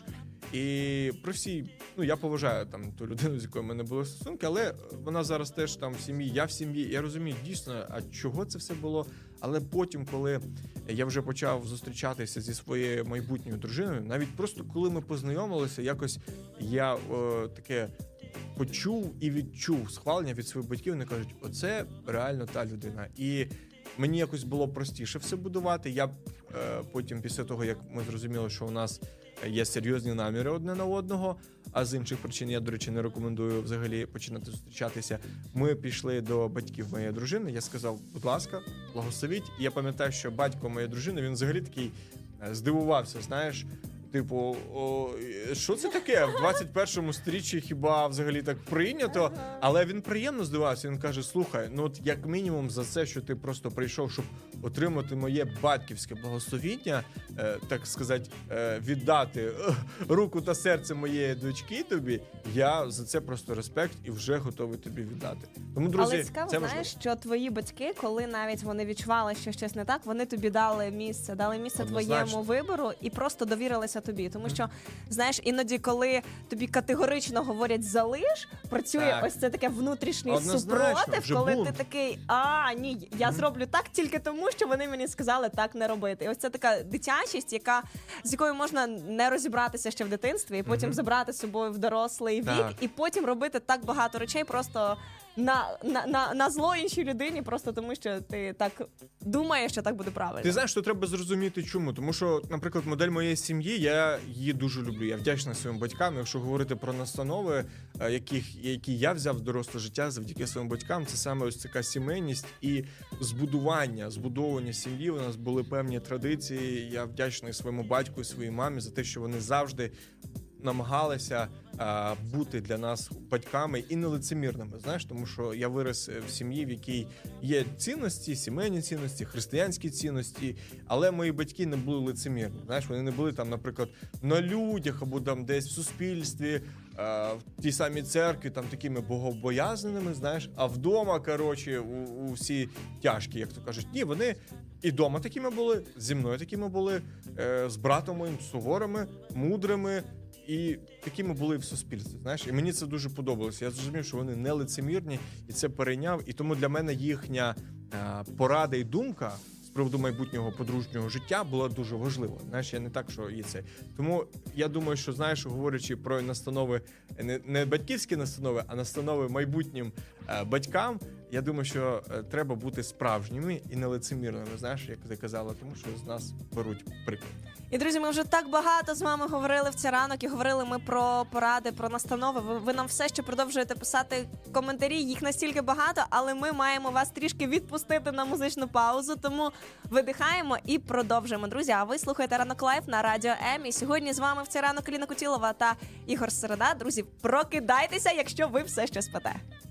І при всій, ну я поважаю там ту людину, з якою в мене були стосунки, але вона зараз теж там в сім'ї, я в сім'ї. Я розумію, дійсно, а чого це все було? Але потім, коли я вже почав зустрічатися зі своєю майбутньою дружиною, навіть просто коли ми познайомилися, якось я о, таке почув і відчув схвалення від своїх батьків. Вони кажуть, оце реально та людина. І мені якось було простіше все будувати. Я е, потім, після того, як ми зрозуміли, що у нас є серйозні наміри одне на одного, а з інших причин я, до речі, не рекомендую взагалі починати зустрічатися. Ми пішли до батьків моєї дружини, я сказав, будь ласка, благословіть. І я пам'ятаю, що батько моєї дружини, він взагалі такий здивувався, знаєш, типу, о, що це таке? В двадцять першому сторіччі хіба взагалі так прийнято? Але він приємно здивався, він каже, слухай, ну от як мінімум за це, що ти просто прийшов, щоб отримати моє батьківське благословіння, е, так сказати, е, віддати е, руку та серце моєї дочки тобі, я за це просто респект і вже готовий тобі віддати. Тому, друзі, але цікаво, це знаєш, можливо. що твої батьки, коли навіть вони відчували, що щось не так, вони тобі дали місце, дали місце Однозначно. твоєму вибору і просто довірилися тобі. Тому що, знаєш, іноді, коли тобі категорично говорять «залиш», працює Так. ось це таке внутрішній Однозначно, супротив, вже коли бунт. ти такий, а, ні, я зроблю так тільки тому, що вони мені сказали так не робити. І ось це така дитячість, яка, з якою можна не розібратися ще в дитинстві, і потім забрати з собою в дорослий вік, Так. і потім робити так багато речей просто на, на, на, на зло іншій людині, просто тому що ти так думаєш, що так буде правильно. Ти знаєш, що треба зрозуміти чому. Тому що, наприклад, модель моєї сім'ї, я її дуже люблю. Я вдячний своїм батькам. Якщо говорити про настанови, яких, які я взяв в доросле життя завдяки своїм батькам, це саме ось така сімейність і збудування, збудовування сім'ї. У нас були певні традиції. Я вдячний своєму батьку і своїй мамі за те, що вони завжди намагалися а, бути для нас батьками і не лицемірними, знаєш, тому що я вирос в сім'ї, в якій є цінності, сімейні цінності, християнські цінності, але мої батьки не були лицемірні, знаєш, вони не були там, наприклад, на людях або там десь в суспільстві, а, в тій самій церкві, там такими богобоязненими, знаєш, а вдома, коротше, у, у всі тяжкі, як то кажуть. Ні, вони і вдома такими були, зі мною такими були, е, з братом моїм суворими, мудрими, і такими були в суспільстві, знаєш. І мені це дуже подобалося. Я зрозумів, що вони не лицемірні, і це перейняв. І тому для мене їхня а, порада і думка з приводу майбутнього подружнього життя була дуже важлива. Знаєш, я не так, що є це. Тому я думаю, що, знаєш, говорячи про настанови, не, не батьківські настанови, а настанови майбутнім а, батькам, я думаю, що а, треба бути справжніми і не лицемірними, знаєш, як ти казала, тому що з нас беруть приклад. І, друзі, ми вже так багато з вами говорили в цей ранок, і говорили ми про поради, про настанови. Ви, ви нам все ще продовжуєте писати коментарі, їх настільки багато, але ми маємо вас трішки відпустити на музичну паузу, тому видихаємо і продовжуємо. Друзі, а ви слухаєте «Ранок Лайф» на Радіо М, і сьогодні з вами в цей ранок Аліна Кутілова та Ігор Середа. Друзі, прокидайтеся, якщо ви все ще спите.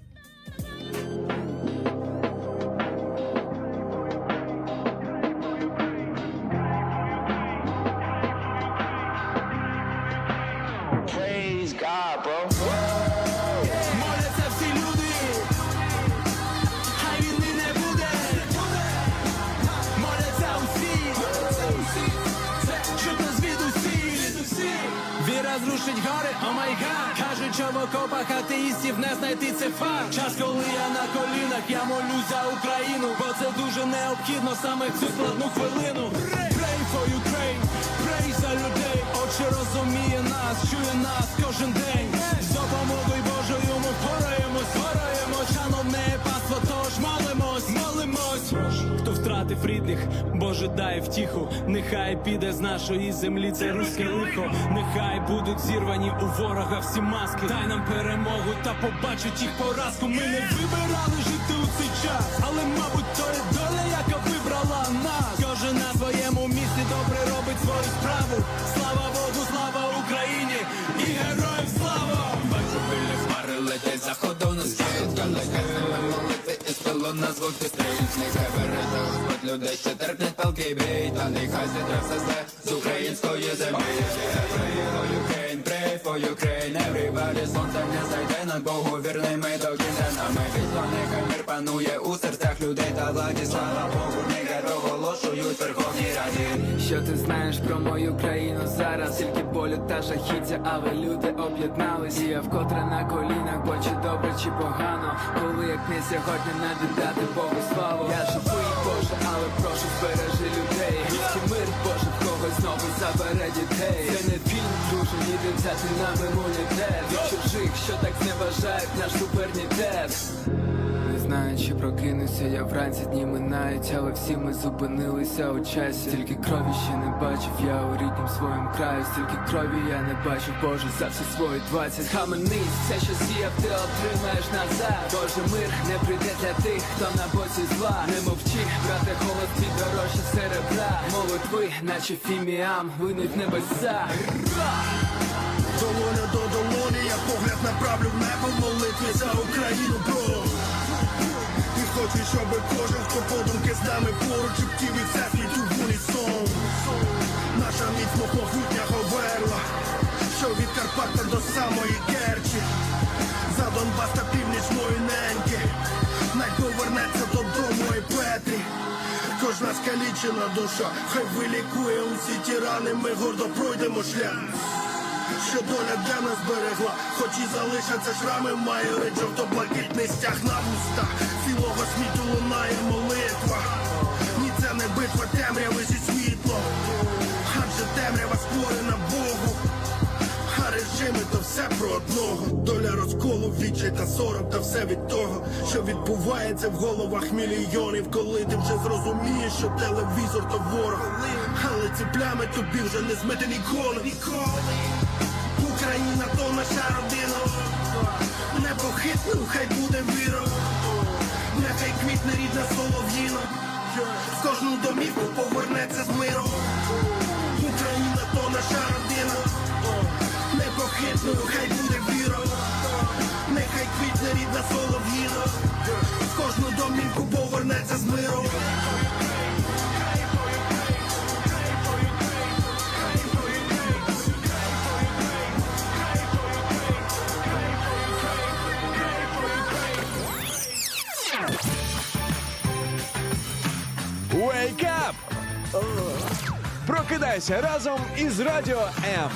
God, bro. Моляться всі люди, хай війни не буде. Моляться усі, щоб нас звідусіль. Віра зрушить гори, о май гад. Кажуть, що в окопах атеїстів не знайти це факт. Час, коли я на колінах, я молюсь за Україну, бо це дуже необхідно саме в цю складну хвилину. Pray for Ukraine, pray за людей. Отче розуміє нас, чує нас кожен день. З допомогою Божою ми впораємось, впораємось. Шановне паство, тож молимось, молимось. Хто втратив в рідних, Боже дай втіху. Нехай піде з нашої землі це руське лихо. Нехай будуть зірвані у ворога всі маски. Дай нам перемогу та побачить їх поразку. Ми не вибирали жити у цей час, але мабуть то є доля, яка вибрала нас. Кожен на своєму місці добре робить свою справу. Слава Богу, слава Україні і героям слава! Бачу біля хмари летять заходу на схід. Далеке молити із пилу на звук ти стріль. Нехай береже Господь людей, що терпнять палкий бій. Та нехай зітре все зле з української землі. Pray for Ukraine, pray for Ukraine. Everybody, сонце не зайде над Богу вірний, ми до кінця нами вічно. Нехай мир панує у серцях людей та владі. Слава Богу, нехай проголошують в Верховній Раді. Що ти знаєш про мою країну зараз? Тільки болю та жахіття, але люди об'єднались. І я вкотре на колінах, бо чи добре, чи погано, коли як не сьогодні не віддати Богу славу. Я живий, Боже, але прошу збережи людей. Чи мир, Боже, в когось знову забере дітей. Це не фільм, друже, ніде взяти нам імунітет від чужих, що так зневажають наш суверенітет. Не знаю, чи прокинуся я вранці, дні минають, але всі ми зупинилися у часі. Стільки крові ще не бачив я у ріднім своєму краю. Стільки крові я не бачив, Боже, за всі свої двадцять. Схаменись, все, що сіяв, ти отримаєш назад. Боже, мир не прийде для тих, хто на боці зла. Не мовчи, брате, голос твій дорожче серебра. Молитви, наче фіміам, линуть небеса. Долоня до долоні, я погляд направлю в небо, в молитві за Україну, бро. І хочу, щоб кожен, хто подумки з нами поруч, чіпків і всесвіту в унісон. Наша міцно могутня говерла, що від Карпата до самої Керчі. За Донбас та північ мої неньки, най повернеться додому і Петрі. Кожна скалічена душа, хай вилікує усі ті рани, ми гордо пройдемо шлях. Що доля для нас берегла, хоч і залишаться шрами, має жовто-блакитний стяг на вустах. Цілого світу лунає молитва. Ні, це не битва темряви зі світлом, адже темрява створена Богу. А режими то все про одного. Доля розколу, відчай та сором, та все від того, що відбувається в головах мільйонів. Коли ти вже зрозумієш, що телевізор то ворог, але ці плями тобі вже не змити ніколи. Україна то наша родина, непохитною хай буде віра. Нехай квітне рідна солов'їна, в кожну домівку повернеться з миром. Україна то наша родина, непохитною хай буде віра. Нехай квітне рідна солов'їна, в кожну домівку повернеться з миром. Wake up! Прокидайся разом із Радіо М.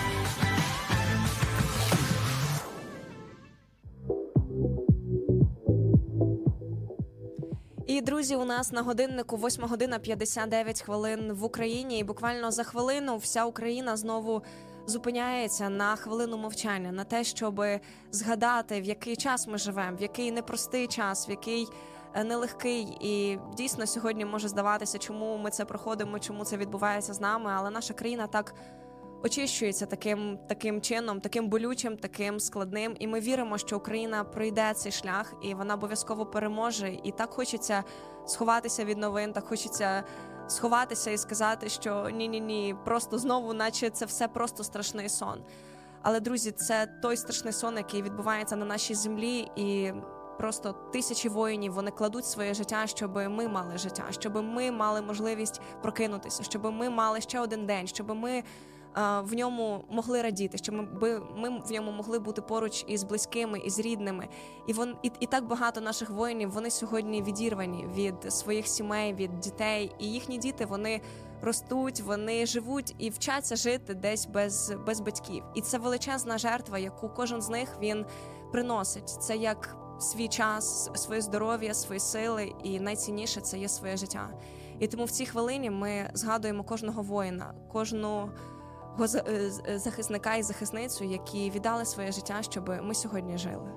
І, друзі, у нас на годиннику восьма година п'ятдесят дев'ять хвилин в Україні. І буквально за хвилину вся Україна знову зупиняється на хвилину мовчання, на те, щоб згадати, в який час ми живемо, в який непростий час, в який нелегкий. І дійсно сьогодні може здаватися, чому ми це проходимо, чому це відбувається з нами, але наша країна так очищується таким, таким чином, таким болючим, таким складним. І ми віримо, що Україна пройде цей шлях, і вона обов'язково переможе. І так хочеться сховатися від новин, так хочеться сховатися і сказати, що ні-ні-ні, просто знову, наче це все просто страшний сон. Але, друзі, це той страшний сон, який відбувається на нашій землі, і просто тисячі воїнів, вони кладуть своє життя, щоб ми мали життя, щоб ми мали можливість прокинутися, щоб ми мали ще один день, щоб ми в ньому могли радіти, щоб ми, ми в ньому могли бути поруч із близькими, із рідними. І, вон, і, і так багато наших воїнів, вони сьогодні відірвані від своїх сімей, від дітей. І їхні діти, вони ростуть, вони живуть і вчаться жити десь без, без батьків. І це величезна жертва, яку кожен з них, він приносить. Це як свій час, своє здоров'я, свої сили, і найцінніше – це є своє життя. І тому в цій хвилині ми згадуємо кожного воїна, кожну захисника і захисницю, які віддали своє життя, щоб ми сьогодні жили.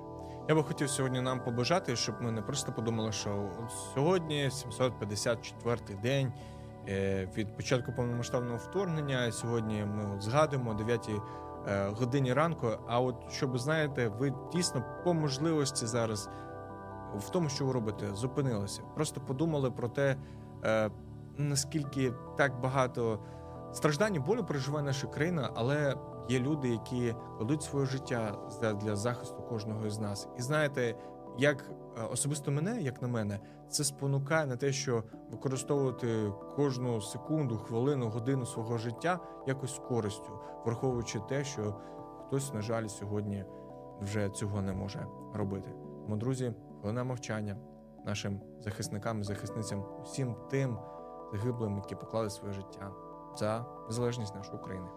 Я би хотів сьогодні нам побажати, щоб ми не просто подумали, що от сьогодні сімсот п'ятдесят четвертий день е, від початку повномасштабного вторгнення. Сьогодні ми от згадуємо о дев'ятій е, годині ранку. А от щоб, знаєте, ви дійсно по можливості зараз в тому, що ви робите, зупинилися. Просто подумали про те, е, наскільки так багато страждань і болю переживає наша країна, але є люди, які кладуть своє життя для захисту кожного із нас. І знаєте, як особисто мене, як на мене, це спонукає на те, що використовувати кожну секунду, хвилину, годину свого життя якось з користю, враховуючи те, що хтось, на жаль, сьогодні вже цього не може робити. Тому, друзі, хвилина мовчання нашим захисникам і захисницям, усім тим загиблим, які поклали своє життя за незалежність нашої України.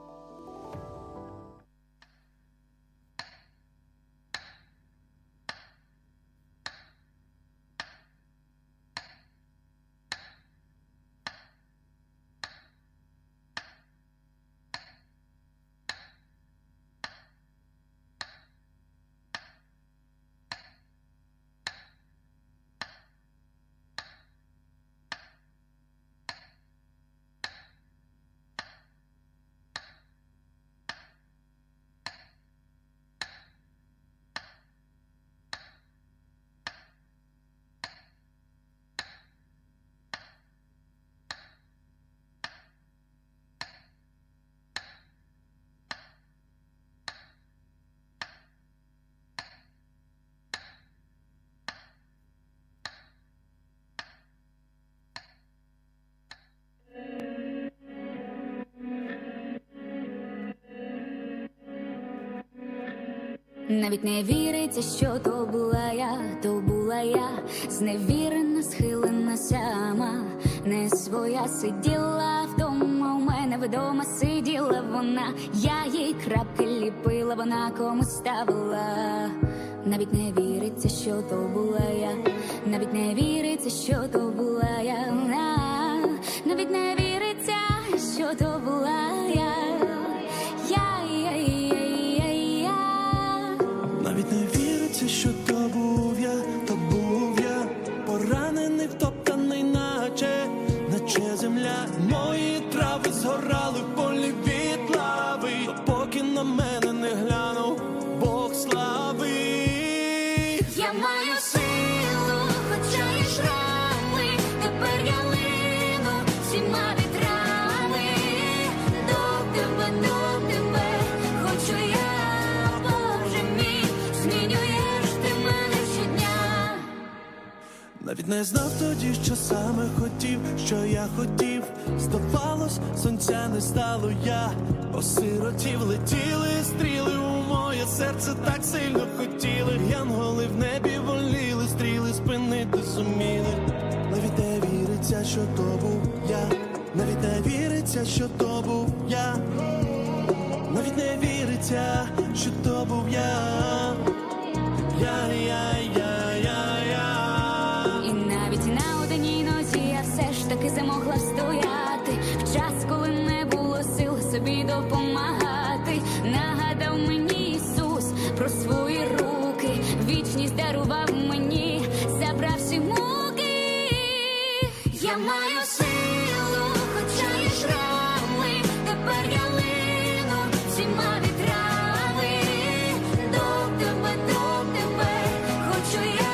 Навіть не віриться, що то була я, то була я, зневірена, схилена сама, не своя сиділа вдома, у мене вдома сиділа вона, я їй крапки ліпила, вона комусь ставила. Навіть не віриться, що то була я, навіть не віриться, що то була я, навіть не віриться, що то була я, я, я, я. Навіть не віриться, що то був я, то був я, поранений, втоптаний, наче, наче земля. Мої трави згорали в полі від лави, поки на мене не глянув Бог слави. Я маю силу, хоча і шрами, тепер я лину всіма вітрами, до тебе, до тебе, хочу я. Навіть не знав тоді, що саме хотів, що я хотів. Здавалось, сонця не стало, я осиротів. Летіли стріли у моє серце, так сильно хотіли. Янголи в небі воліли, стріли спинити зуміли. Навіть не віриться, що то був я, навіть не віриться, що то був я, навіть не віриться, що то був я, я, я, я, я, я. На одній нозі я все ж таки замогла стояти, в час, коли не було сил собі допомагати. Нагадав мені Ісус про свої руки, вічність дарував мені, забрав всі муки. Я маю силу, хоча і шрами, тепер я лину всіма вітрами, до тебе, до тебе, хочу я.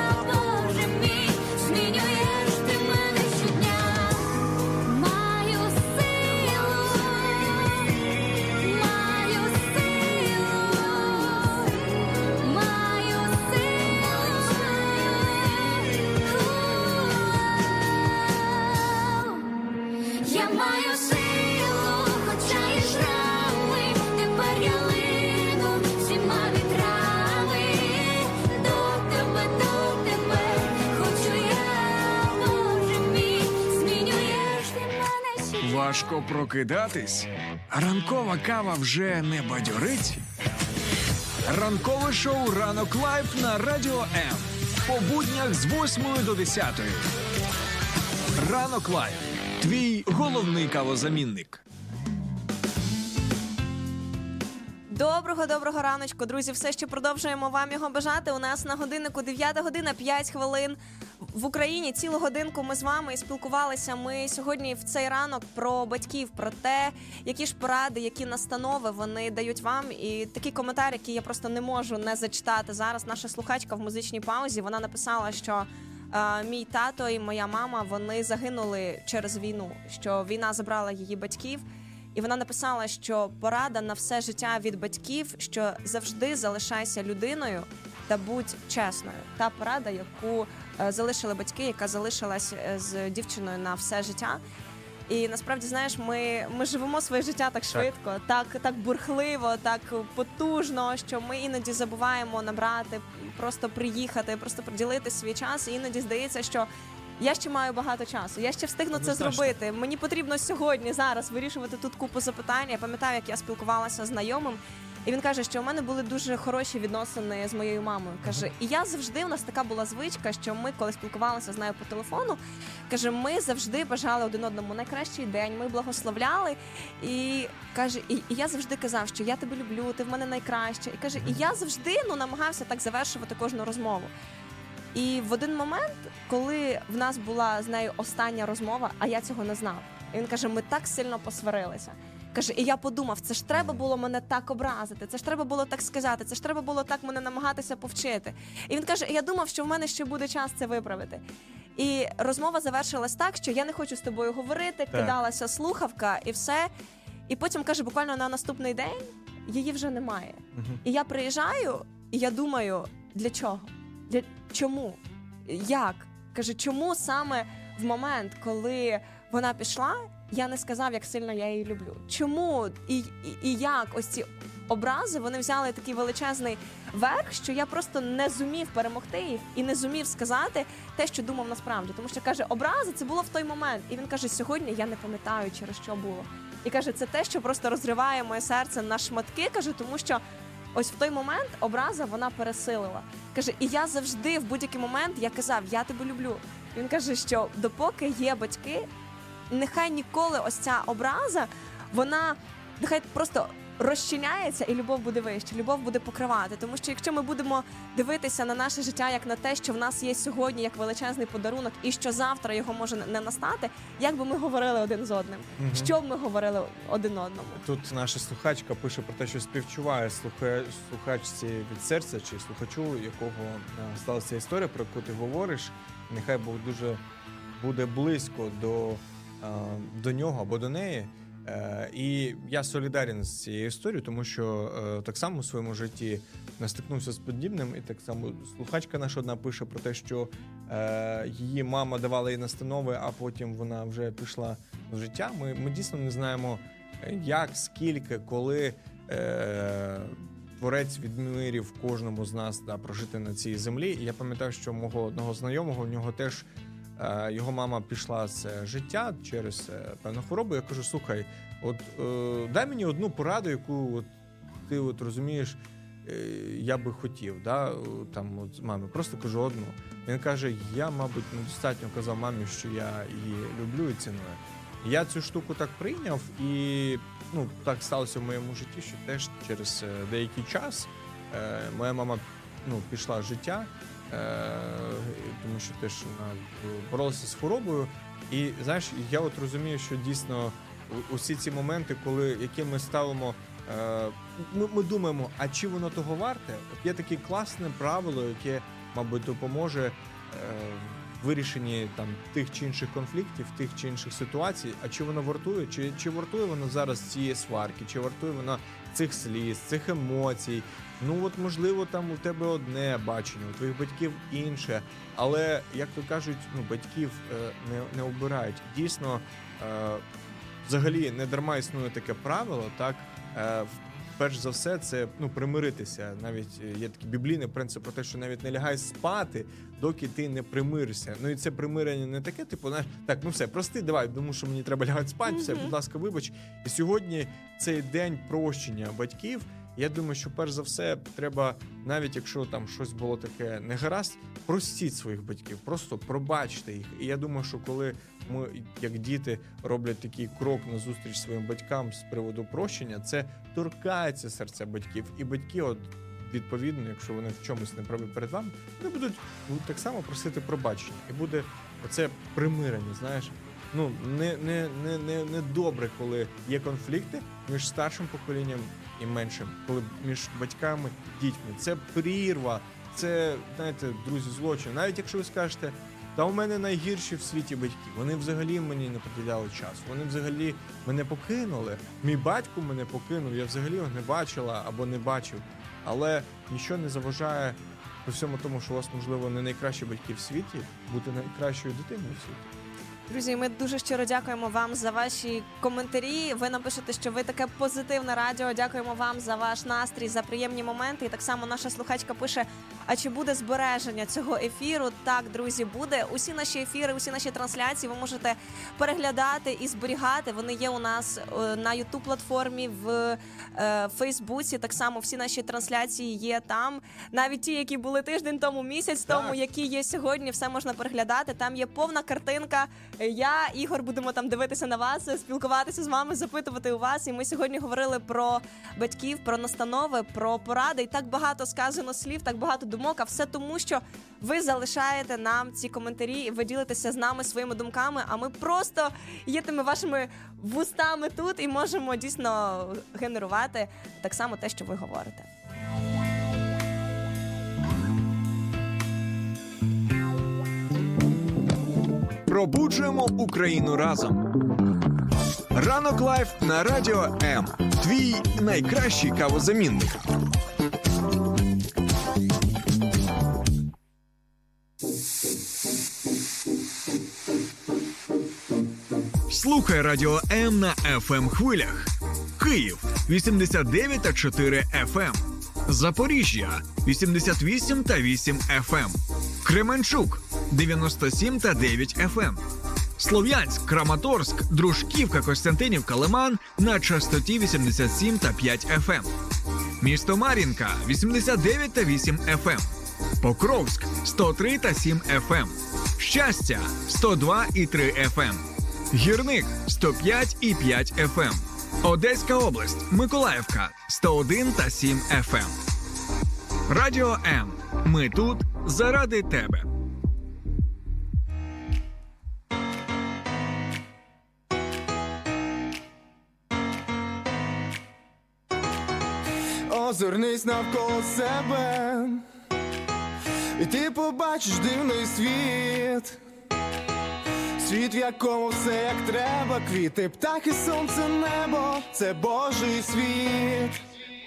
Важко прокидатись? Ранкова кава вже не бадьорить? Ранкове шоу «Ранок лайф» на Радіо М. По буднях з восьмої до десятої. «Ранок лайф» – твій головний кавозамінник. Доброго, доброго раночку, друзі. Все ще продовжуємо вам його бажати. У нас на годиннику дев'ята година, п'ять хвилин. В Україні цілу годинку ми з вами спілкувалися. Ми сьогодні в цей ранок про батьків, про те, які ж поради, які настанови вони дають вам. І такий коментар, який я просто не можу не зачитати. Зараз наша слухачка в музичній паузі, вона написала, що е, мій тато і моя мама, вони загинули через війну, що війна забрала її батьків. І вона написала, що порада на все життя від батьків, що завжди залишайся людиною та будь чесною. Та порада, яку е, залишили батьки, яка залишилась з дівчиною на все життя. І насправді, знаєш, ми, ми живемо своє життя так швидко, так, так бурхливо, так потужно, що ми іноді забуваємо набрати, просто приїхати, просто приділити свій час. І іноді здається, що я ще маю багато часу, я ще встигну це зробити. Мені потрібно сьогодні, зараз вирішувати тут купу запитань. Я пам'ятаю, як я спілкувалася з знайомим, і він каже, що у мене були дуже хороші відносини з моєю мамою. Каже, і я завжди, у нас така була звичка, що ми, коли спілкувалися з нею по телефону, каже, ми завжди бажали один одному найкращий день, ми благословляли. І каже, і, і я завжди казав, що я тебе люблю, ти в мене найкраща. І каже, і я завжди ну, намагався так завершувати кожну розмову. І в один момент, коли в нас була з нею остання розмова, а я цього не знав, і він каже, ми так сильно посварилися. Каже, і я подумав, це ж треба було мене так образити, це ж треба було так сказати, це ж треба було так мене намагатися повчити. І він каже, я думав, що в мене ще буде час це виправити. І розмова завершилась так, що я не хочу з тобою говорити, так. Кидалася слухавка і все. І потім, каже, буквально на наступний день її вже немає. Угу. І я приїжджаю, і я думаю, для чого? Для... Чому? Як? Каже, чому саме в момент, коли вона пішла, я не сказав, як сильно я її люблю? Чому і, і, і як ось ці образи, вони взяли такий величезний верх, що я просто не зумів перемогти їх і не зумів сказати те, що думав насправді. Тому що, каже, образи це було в той момент. І він каже, сьогодні я не пам'ятаю, через що було. І каже, це те, що просто розриває моє серце на шматки, каже, тому що ось в той момент образа, вона пересилила. Каже, і я завжди в будь-який момент я казав, я тебе люблю. Він каже, що допоки є батьки, нехай ніколи ось ця образа, вона нехай просто розчиняється і любов буде вище, любов буде покривати. Тому що якщо ми будемо дивитися на наше життя як на те, що в нас є сьогодні як величезний подарунок і що завтра його може не настати, як би ми говорили один з одним? Угу. Що б ми говорили один одному? Тут наша слухачка пише про те, що співчуває слуха... слухачці від серця чи слухачу, якого сталася історія, про яку ти говориш. Нехай Бог дуже буде близько до, до нього або до неї. І я солідарен з цією історією, тому що е, так само у своєму житті не стикнувся з подібним, і так само слухачка наша одна пише про те, що е, її мама давала їй настанови, а потім вона вже пішла в життя. Ми, ми дійсно не знаємо, як, скільки, коли е, Творець відмірів кожному з нас да, прожити на цій землі. І я пам'ятаю, що мого одного знайомого, у нього теж його мама пішла з життя через певну хворобу. Я кажу, слухай, от е, дай мені одну пораду, яку от, ти от розумієш, е, я би хотів, да, там от мамі. Просто кажу одну. Він каже, я, мабуть, недостатньо казав мамі, що я її люблю і ціную. Я цю штуку так прийняв, і ну, так сталося в моєму житті, що теж через деякий час е, моя мама ну, пішла з життя. Тому що теж вона боролася з хворобою. І, знаєш, я от розумію, що дійсно усі ці моменти, коли, які ми ставимо, ми, ми думаємо, а чи воно того варте? От є таке класне правило, яке, мабуть, допоможе в вирішенні там, тих чи інших конфліктів, тих чи інших ситуацій, а чи воно вартує? Чи, чи вартує воно зараз цієї сварки? Чи вартує воно цих сліз, цих емоцій? Ну, от, можливо, там у тебе одне бачення, у твоїх батьків інше, але, як то кажуть, ну, батьків е, не, не обирають. Дійсно, е, взагалі, не дарма існує таке правило, так, е, перш за все, це, ну, примиритися. Навіть є такий біблійний принцип про те, що навіть не лягай спати, доки ти не примиришся. Ну, і це примирення не таке, типу, знаєш, так, ну все, прости, давай, тому що мені треба лягати спати, все, будь ласка, вибач. І сьогодні цей день прощення батьків, Я думаю, що перш за все треба, навіть якщо там щось було таке негаразд, простіть своїх батьків, просто пробачте їх. І я думаю, що коли ми, як діти, роблять такий крок назустріч своїм батькам з приводу прощення, це торкається серця батьків. І батьки, от відповідно, якщо вони в чомусь не праві перед вами, вони будуть так само просити пробачення. І буде оце примирення, знаєш. Ну, не, не, не, не, не добре, коли є конфлікти між старшим поколінням і меншим, коли між батьками і дітьми. Це прірва, це, знаєте, друзі, злочин. Навіть якщо ви скажете, та у мене найгірші в світі батьки, вони взагалі мені не приділяли часу, вони взагалі мене покинули, мій батько мене покинув, я взагалі його не бачила або не бачив. Але нічого не заважає по всьому тому, що у вас, можливо, не найкращі батьки в світі, бути найкращою дитиною в світі. Друзі, ми дуже щиро дякуємо вам за ваші коментарі. Ви напишете, що ви таке позитивне радіо. Дякуємо вам за ваш настрій, за приємні моменти. І так само наша слухачка пише, а чи буде збереження цього ефіру? Так, друзі, буде. Усі наші ефіри, усі наші трансляції ви можете переглядати і зберігати. Вони є у нас на ютуб-платформі, в Фейсбуці. Так само всі наші трансляції є там. Навіть ті, які були тиждень тому, місяць тому, так. які є сьогодні, все можна переглядати. Там є повна картинка. Я, Ігор, будемо там дивитися на вас, спілкуватися з вами, запитувати у вас. І ми сьогодні говорили про батьків, про настанови, про поради. І так багато сказано слів, так багато думок, а все тому, що ви залишаєте нам ці коментарі і ви ділитеся з нами своїми думками, а ми просто є тими вашими вустами тут і можемо дійсно генерувати так само те, що ви говорите. Пробуджуємо Україну разом. Ранок лайф на Радіо М. Твій найкращий кавозамінник. Слухай Радіо М на еф ем хвилях. Київ вісімдесят дев'ять та чотири еф ем. Запоріжжя вісімдесят вісім та вісім еф ем. Кременчук дев'яносто сім та дев'ять еф ем. Слов'янськ, Краматорськ, Дружківка, Костянтинівка, Лиман на частоті вісімдесят сім та п'ять еф ем. Місто Мар'їнка вісімдесят дев'ять та вісім еф ем. Покровськ сто три та сім еф ем. Щастя сто два і три еф ем. Гірник сто п'ять і п'ять еф ем. Одеська область, Миколаївка сто один та сім еф ем. Радіо М. Ми тут заради тебе. Озирнись навколо себе, і ти побачиш дивний світ. Світ, в якому все як треба, квіти, птахи, сонце, небо – це Божий світ.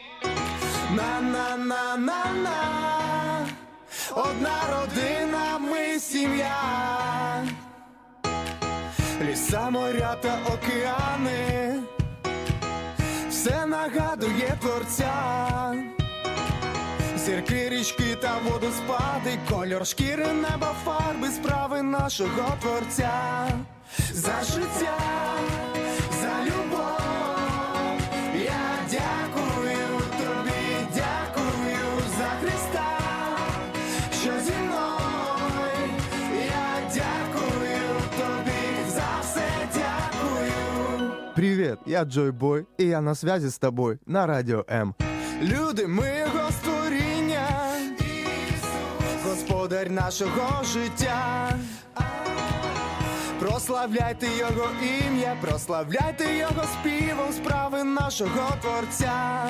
На-на-на-на-на, одна родина, ми сім'я. Ліса, моря та океани, все нагадує Творця. Зірки, річки та водоспади, кольор шкіри, неба, фарби, справи нашого Творця. За життя, за любов, я дякую тобі, дякую за Христа, що зі мною, я дякую тобі, за все дякую. Привет, я Джой Бой, и я на связи с тобой на Радио М. Люди, ми його створіння, Господар нашого життя. Прославляйте його ім'я, прославляйте його співом, справи нашого Творця.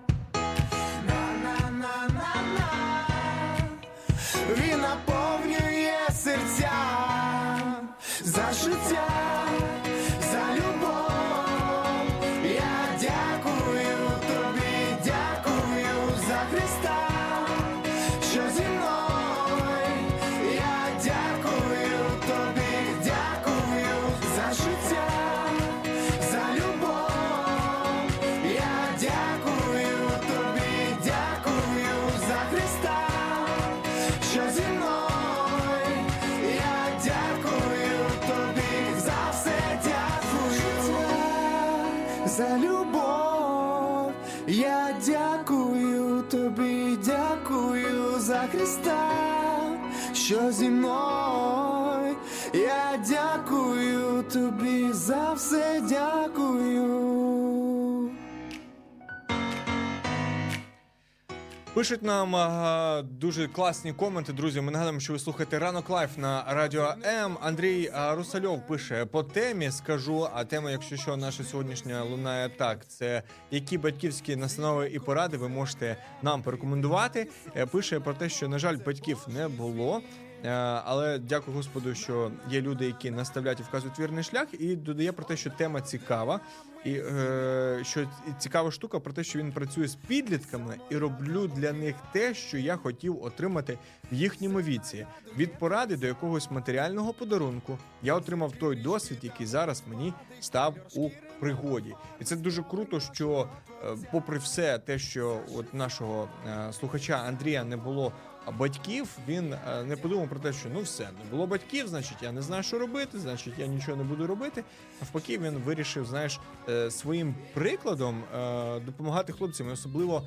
На-на-на-на-на, він наповнює серця. За життя, за любов, я дякую тобі, дякую за Христа, що зі мною, я дякую тобі, дякую за життя, за любов, я дякую тобі, дякую за Христа, що зі мною, я дякую тобі, за все дякую. За любов, Я дякую тобі, дякую за Христа, що зі мною. Я дякую тобі за все, дякую. Пишуть нам а, дуже класні коменти, друзі. Ми нагадуємо, що ви слухаєте «Ранок лайф» на Радіо М. Андрій а, Русальов пише: по темі скажу, а тема, якщо що, наша сьогоднішня лунає так. Це які батьківські настанови і поради ви можете нам порекомендувати. Пише про те, що, на жаль, батьків не було. Але дякую Господу, що є люди, які наставляють і вказують вірний шлях, і додає про те, що тема цікава, і е, що цікава штука про те, що він працює з підлітками і роблю для них те, що я хотів отримати в їхньому віці. Від поради до якогось матеріального подарунку я отримав той досвід, який зараз мені став у пригоді. І це дуже круто, що е, попри все те, що от нашого е, слухача Андрія не було батьків, він не подумав про те, що ну все, не було батьків, значить я не знаю, що робити, значить я нічого не буду робити. Навпаки, він вирішив, знаєш, своїм прикладом допомагати хлопцям, і особливо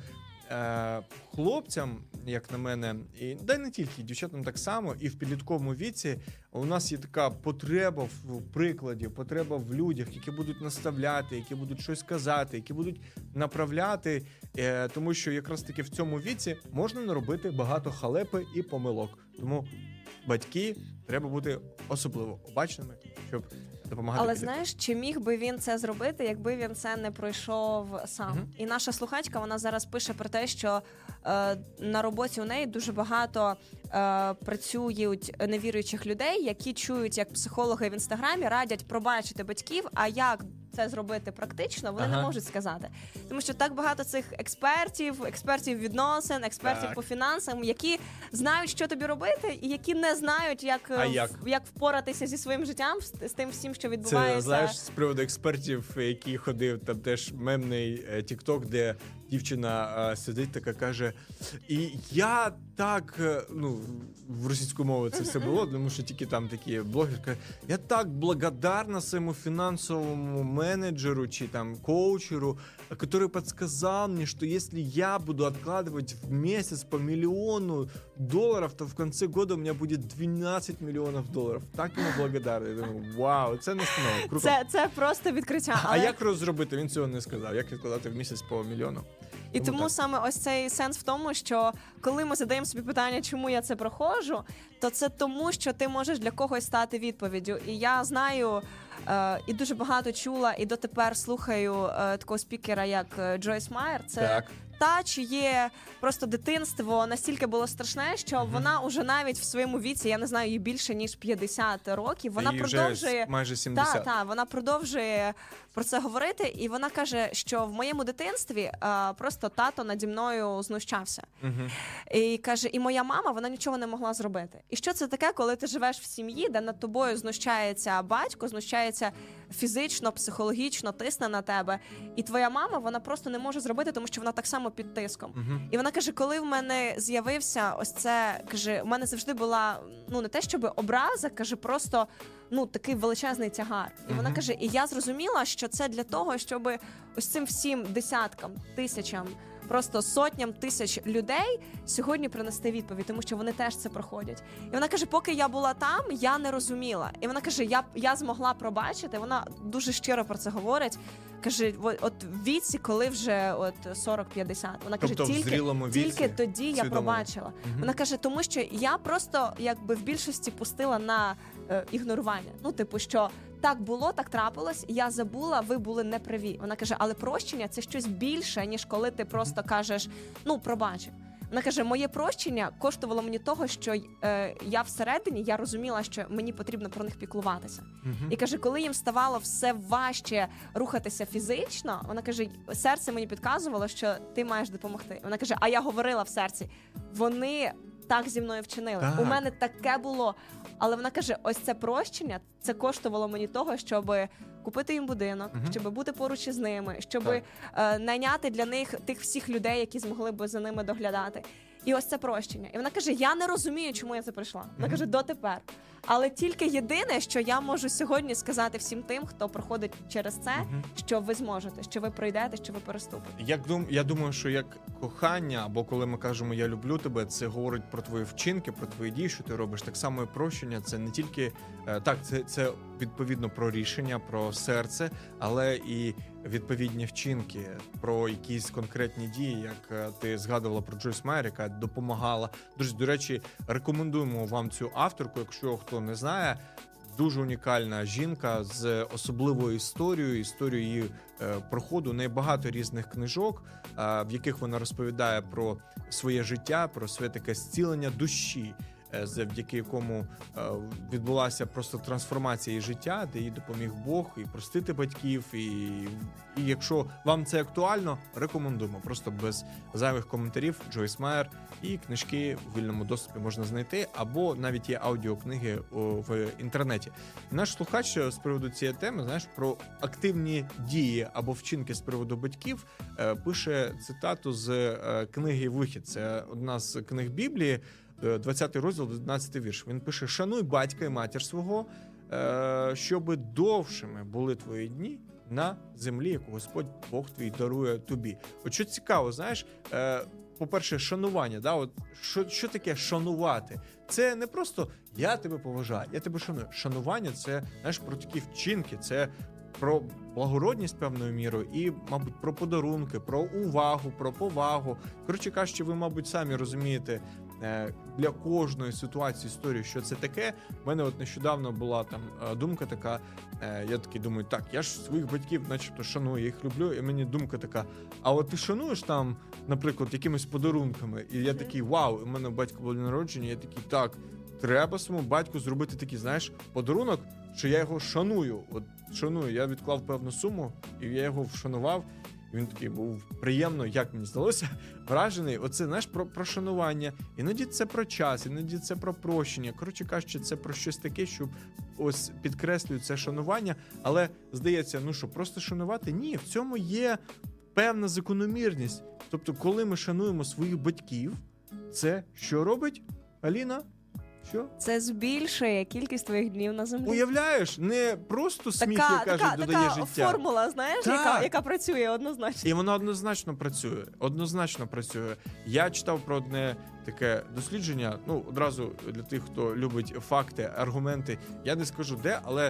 хлопцям, як на мене, і да й не тільки, дівчатам так само, і в підлітковому віці у нас є така потреба в прикладі, потреба в людях, які будуть наставляти, які будуть щось казати, які будуть направляти, тому що якраз таки в цьому віці можна наробити багато халепи і помилок. Тому батьки треба бути особливо обачними, щоб допомагати. Але підліткам. знаєш, чи міг би він це зробити, якби він це не пройшов сам? Uh-huh. І наша слухачка, вона зараз пише про те, що е, на роботі у неї дуже багато е, працюють невіруючих людей, які чують, як психологи в інстаграмі радять пробачити батьків, а як це зробити практично, вони ага. не можуть сказати. Тому що так багато цих експертів, експертів відносин, експертів так. по фінансам, які знають, що тобі робити, і які не знають, як, в, як? як впоратися зі своїм життям, з, з тим всім, що відбувається. Це, знаєш, з приводу експертів, який ходив, там теж мемний тік-ток, де дівчина а, сидить така, каже, і я так, ну, в російську мову це все було, тому що тільки там такі блогерки, я так благодарна своєму фінансовому менеджеру чи там коучеру, который подсказал мне, что если я буду откладывать в месяц по миллиону долларов, то в конце года у меня будет двенадцать миллионов долларов. Так ему благодарен. Я думаю, вау, це настанова, круто. Це, це просто відкриття. Але... А як розробити? Він цього не сказав. Як відкладати в місяць по мільйону? І тому, тому саме ось цей сенс в тому, що коли ми задаємо собі питання, чому я це проходжу, то це тому, що ти можеш для когось стати відповіддю. І я знаю, е, і дуже багато чула, і дотепер слухаю е, такого спікера, як Джойс Майер. Це так. Та, чиє просто дитинство настільки було страшне, що mm-hmm. вона уже навіть в своєму віці, я не знаю, їй більше ніж п'ятдесят років, вона їй продовжує вже майже сімдесят. Та, та, вона продовжує про це говорити, і вона каже, що в моєму дитинстві а, просто тато наді мною знущався. Mm-hmm. І каже, і моя мама, вона нічого не могла зробити. І що це таке, коли ти живеш в сім'ї, де над тобою знущається батько, знущається фізично, психологічно, тисне на тебе, і твоя мама, вона просто не може зробити, тому що вона так само під тиском. Uh-huh. І вона каже, коли в мене з'явився ось це, каже, у мене завжди була, ну, не те, щоб образа, каже, просто, ну, такий величезний тягар. І uh-huh. вона каже, і я зрозуміла, що це для того, щоб ось цим всім десяткам, тисячам, просто сотням тисяч людей сьогодні принести відповідь, тому що вони теж це проходять. І вона каже, поки я була там, я не розуміла. І вона каже, я, я змогла пробачити, вона дуже щиро про це говорить. Каже, от, от в віці, коли вже от сорок-п'ятдесят. Вона каже, тобто, тільки, тільки тоді свідомо. Я пробачила. Угу. Вона каже, тому що я просто якби в більшості пустила на е, ігнорування. Ну, типу, що так було, так трапилось, я забула, ви були неправі. Вона каже, але прощення – це щось більше, ніж коли ти просто кажеш, ну, пробачив. Вона каже, моє прощення коштувало мені того, що е, я всередині, я розуміла, що мені потрібно про них піклуватися. Uh-huh. І каже, коли їм ставало все важче рухатися фізично, вона каже, серце мені підказувало, що ти маєш допомогти. Вона каже, а я говорила в серці, вони так зі мною вчинили. Так. У мене таке було. Але вона каже, ось це прощення, це коштувало мені того, щоб купити їм будинок, uh-huh. щоб бути поруч із ними, щоб е, найняти для них тих всіх людей, які змогли б за ними доглядати. І ось це прощення. І вона каже, я не розумію, чому я це прийшла. Вона каже, дотепер. Але тільки єдине, що я можу сьогодні сказати всім тим, хто проходить через це, що ви зможете, що ви пройдете, що ви переступите. Як дум, я думаю, що як кохання, або коли ми кажемо «я люблю тебе», це говорить про твої вчинки, про твої дії, що ти робиш. Так само і прощення, це не тільки, так, це, це відповідно про рішення, про серце, але і відповідні вчинки, про якісь конкретні дії, як ти згадувала про Джойс Мейер, яка допомагала. Друзі, до речі, рекомендуємо вам цю авторку, якщо хто не знає. Дуже унікальна жінка з особливою історією, історією її е, проходу. У неї багато різних книжок, е, в яких вона розповідає про своє життя, про своє таке зцілення душі, е, завдяки якому е, відбулася просто трансформація її життя, де їй допоміг Бог і простити батьків. І, і якщо вам це актуально, рекомендуємо. Просто без зайвих коментарів Джойс Мейер. І книжки в вільному доступі можна знайти, або навіть є аудіокниги в інтернеті. Наш слухач з приводу цієї теми, знаєш, про активні дії або вчинки з приводу батьків пише цитату з книги «Вихід». Це одна з книг Біблії, двадцятий розділ, одинадцятий вірш. Він пише: «Шануй батька і матір свого, щоби довшими були твої дні на землі, яку Господь Бог твій дарує тобі». От що цікаво, знаєш, по-перше, шанування, да, от що, що таке шанувати? Це не просто я тебе поважаю, я тебе шаную. Шанування – це, знаєш, про такі вчинки, це про благородність певною мірою і, мабуть, про подарунки, про увагу, про повагу. Коротше кажучи, ви, мабуть, самі розумієте для кожної ситуації, історії, що це таке. У мене от нещодавно була там думка така, я такий думаю, так, я ж своїх батьків начебто шаную, я їх люблю, і мені думка така, а от ти шануєш там, наприклад, якимись подарунками, і я такий, вау, у мене батько був день народження, я такий, так, треба своєму батьку зробити такий, знаєш, подарунок, що я його шаную, от шаную, я відклав певну суму, і я його вшанував. Він такий був приємно, як мені здалося, вражений. Оце, знаєш, про, про шанування. Іноді це про час, іноді це про прощення. Коротше кажучи, це про щось таке, що ось підкреслює це шанування. Але, здається, ну що, просто шанувати? Ні, в цьому є певна закономірність. Тобто, коли ми шануємо своїх батьків, це що робить, Аліна? Що? Це збільшує кількість твоїх днів на землі. Уявляєш, не просто сміх, така, як кажуть, така, додає така життя. Така формула, знаєш, яка, яка працює однозначно. І вона однозначно працює. Однозначно працює. Я читав про одне таке дослідження, ну, одразу для тих, хто любить факти, аргументи, я не скажу де, але е,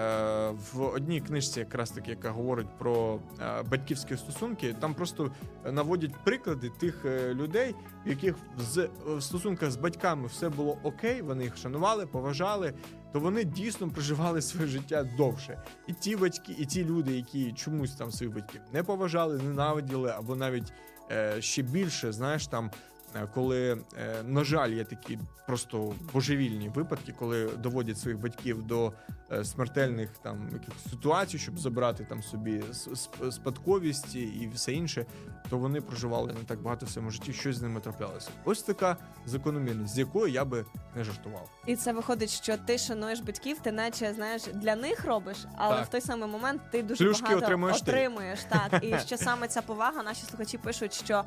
в одній книжці, якраз таки, яка говорить про е, батьківські стосунки, там просто наводять приклади тих е, людей, в яких з, в стосунках з батьками все було окей, вони їх шанували, поважали, то вони дійсно проживали своє життя довше. І ті батьки, і ті люди, які чомусь там своїх батьків не поважали, ненавиділи, або навіть е, ще більше, знаєш, там, коли, на жаль, є такі просто божевільні випадки, коли доводять своїх батьків до смертельних там якихось ситуацій, щоб забрати там собі спадковість і все інше, то вони проживали не так багато в своєму житті, щось з ними траплялося. Ось така закономірність, з якою я би не жартував. І це виходить, що ти шануєш батьків, ти наче, знаєш, для них робиш, але так. в той самий момент ти дуже Плюшки багато отримуєш, отримуєш. Так, і що саме ця повага, наші слухачі пишуть, що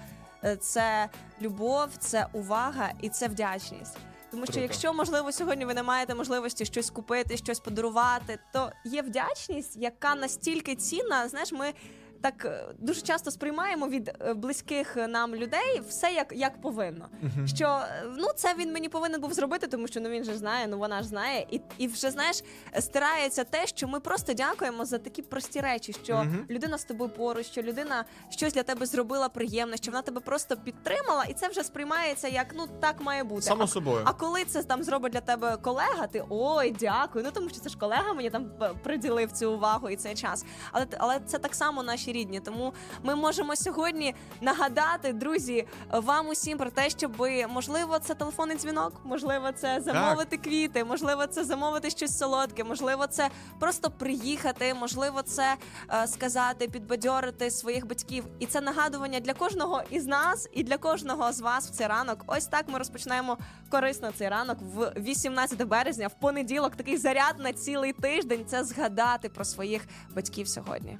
це любов, це увага і це вдячність. Тому що Круто. Якщо, можливо, сьогодні ви не маєте можливості щось купити, щось подарувати, то є вдячність, яка настільки цінна. Знаєш, ми так дуже часто сприймаємо від близьких нам людей все як, як повинно. Uh-huh. Що, ну, це він мені повинен був зробити, тому що, ну, він же знає, ну, вона ж знає. І, і вже, знаєш, стирається те, що ми просто дякуємо за такі прості речі, що uh-huh. людина з тобою поруч, що людина щось для тебе зробила приємне, що вона тебе просто підтримала, і це вже сприймається як, ну, так має бути. Само собою. А, а коли це там зробить для тебе колега, ти, ой, дякую, ну, тому що це ж колега мені там приділив цю увагу і цей час. Але, але це так само наші рідні. Тому ми можемо сьогодні нагадати, друзі, вам усім про те, щоб, можливо, це телефонний дзвінок, можливо, це замовити так. квіти, можливо, це замовити щось солодке, можливо, це просто приїхати, можливо, це е, сказати, підбадьорити своїх батьків. І це нагадування для кожного із нас і для кожного з вас в цей ранок. Ось так ми розпочинаємо корисно цей ранок в вісімнадцяте березня, в понеділок, такий заряд на цілий тиждень. Це згадати про своїх батьків сьогодні.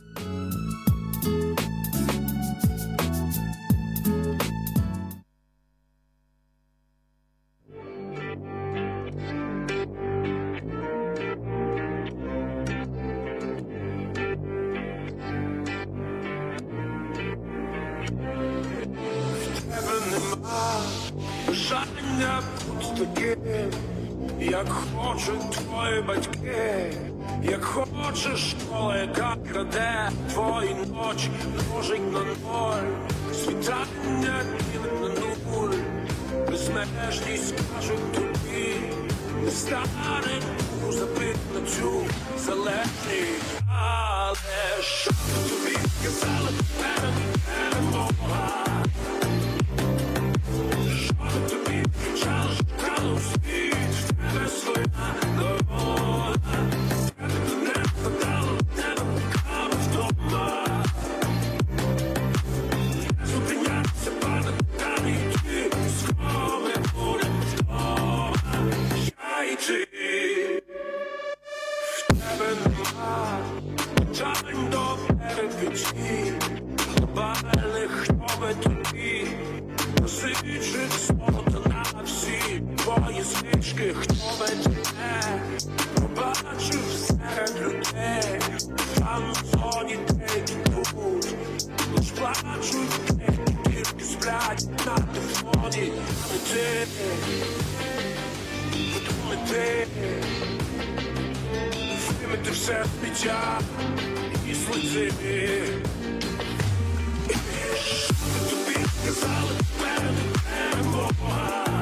бажання бути таким, як хочуть твої батьки, як хочеш школа, яка краде твої ночі, множить на ноль, світання ділить на нуль, безмежність кажуть тобі, не стане забити на цю залежність, але що тобі казали, мене не Бога. Що тобі кричали, шукали у світ, в тебе своя дорога. Тебе не впадало, тебе пікало вдома. Не зупинятися, падати, далі йти, скоро ми будемо вдома. Я і ти. В тебе нема питань до перепиті, глобальних, хто би тобі посичить золото на всі твої звички, хто би тебе побачив серед людей, там в зоні деякі тут, лиш плачуть деякі, тільки сплять на телефоні, а не ти, подумай ти, вимити все сміття і сльози. Тобі казали, мене не Бога.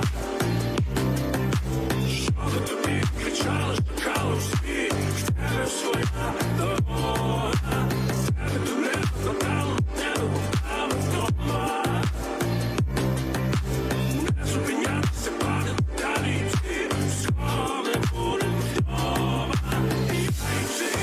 Що тобі кричали, шукали в світ, в тебе своя дорога. Тебе не вкладало, не вкладало вдома. Не зупинятися, падати, далі йти, скоро ми будемо вдома. Я і ти.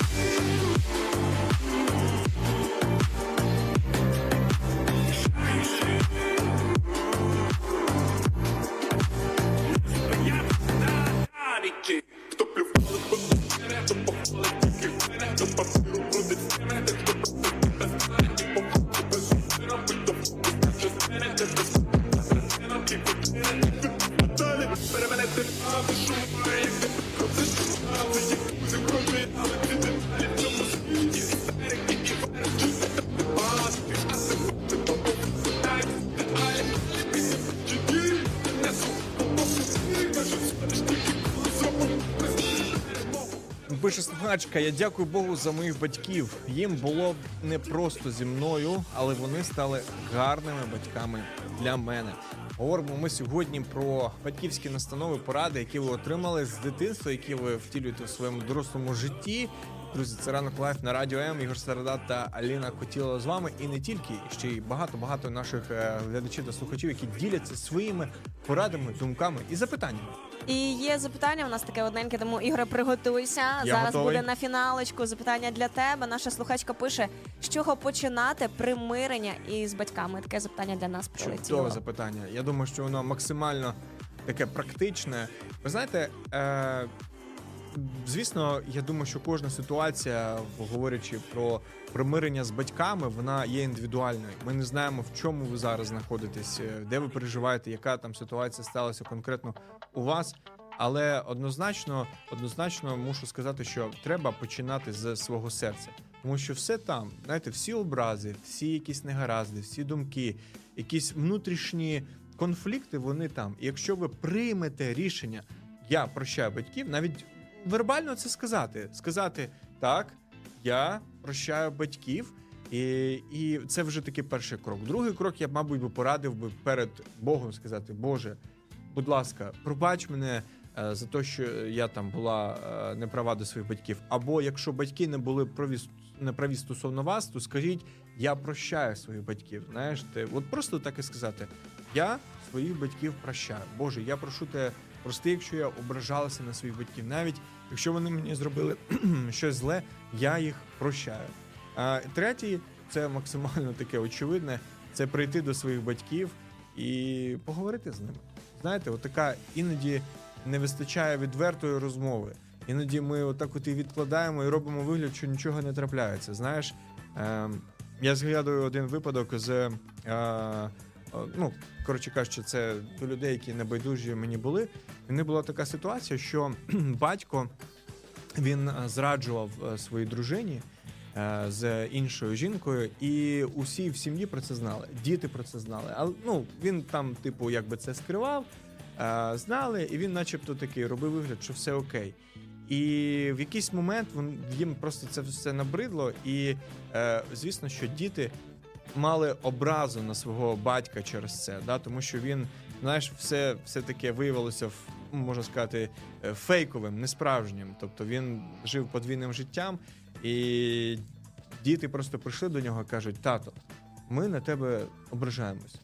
Пише слухачка, я дякую Богу за моїх батьків. Їм було не просто зі мною, але вони стали гарними батьками для мене. Говоримо ми сьогодні про батьківські настанови, поради, які ви отримали з дитинства, які ви втілюєте в своєму дорослому житті. Друзі, це «Ранок лайф» на Радіо М. Ігор Середа та Аліна Котілова з вами. І не тільки, ще й багато-багато наших глядачів та слухачів, які діляться своїми порадами, думками і запитаннями. І є запитання у нас таке одненьке, тому, Ігоре, приготуйся. Я Зараз готовий. буде на фіналочку запитання для тебе. Наша слухачка пише, з чого починати примирення із батьками. Таке запитання для нас прилетіло. Чудове запитання. Я думаю, що воно максимально таке практичне. Ви знаєте, е- звісно, я думаю, що кожна ситуація, говорячи про примирення з батьками, вона є індивідуальною. Ми не знаємо, в чому ви зараз знаходитесь, де ви переживаєте, яка там ситуація сталася конкретно у вас. Але однозначно, однозначно мушу сказати, що треба починати з свого серця. Тому що все там, знаєте, всі образи, всі якісь негаразди, всі думки, якісь внутрішні конфлікти, вони там. І якщо ви приймете рішення, я прощаю батьків, навіть вербально це сказати. Сказати, так, я прощаю батьків, і, і це вже такий перший крок. Другий крок я, мабуть, би порадив би перед Богом сказати, Боже, будь ласка, пробач мене е, за те, що я там була е, неправа до своїх батьків. Або якщо батьки не були праві, неправі стосовно вас, то скажіть, я прощаю своїх батьків. Знаєш, ти, от просто так і сказати, я своїх батьків прощаю. Боже, я прошу тебе, прости, якщо я ображалася на своїх батьків. Навіть якщо вони мені зробили щось зле, я їх прощаю. А третій, це максимально таке очевидне, це прийти до своїх батьків і поговорити з ними. Знаєте, от така іноді не вистачає відвертої розмови. Іноді ми отак от і відкладаємо і робимо вигляд, що нічого не трапляється. Знаєш, е, я згадую один випадок з, е, е, ну, коротше кажучи, це до людей, які небайдужі мені були. В них була така ситуація, що батько, він зраджував своїй дружині е, з іншою жінкою, і усі в сім'ї про це знали, діти про це знали. Але ну, він там, типу, якби це скривав, е, знали, і він начебто такий робив вигляд, що все окей. І в якийсь момент він, їм просто це все набридло, і е, звісно, що діти мали образу на свого батька через це, да? Тому що він, знаєш, все, все таке виявилося, можна сказати, фейковим, несправжнім. Тобто він жив подвійним життям, і діти просто прийшли до нього і кажуть: тато, ми на тебе ображаємось.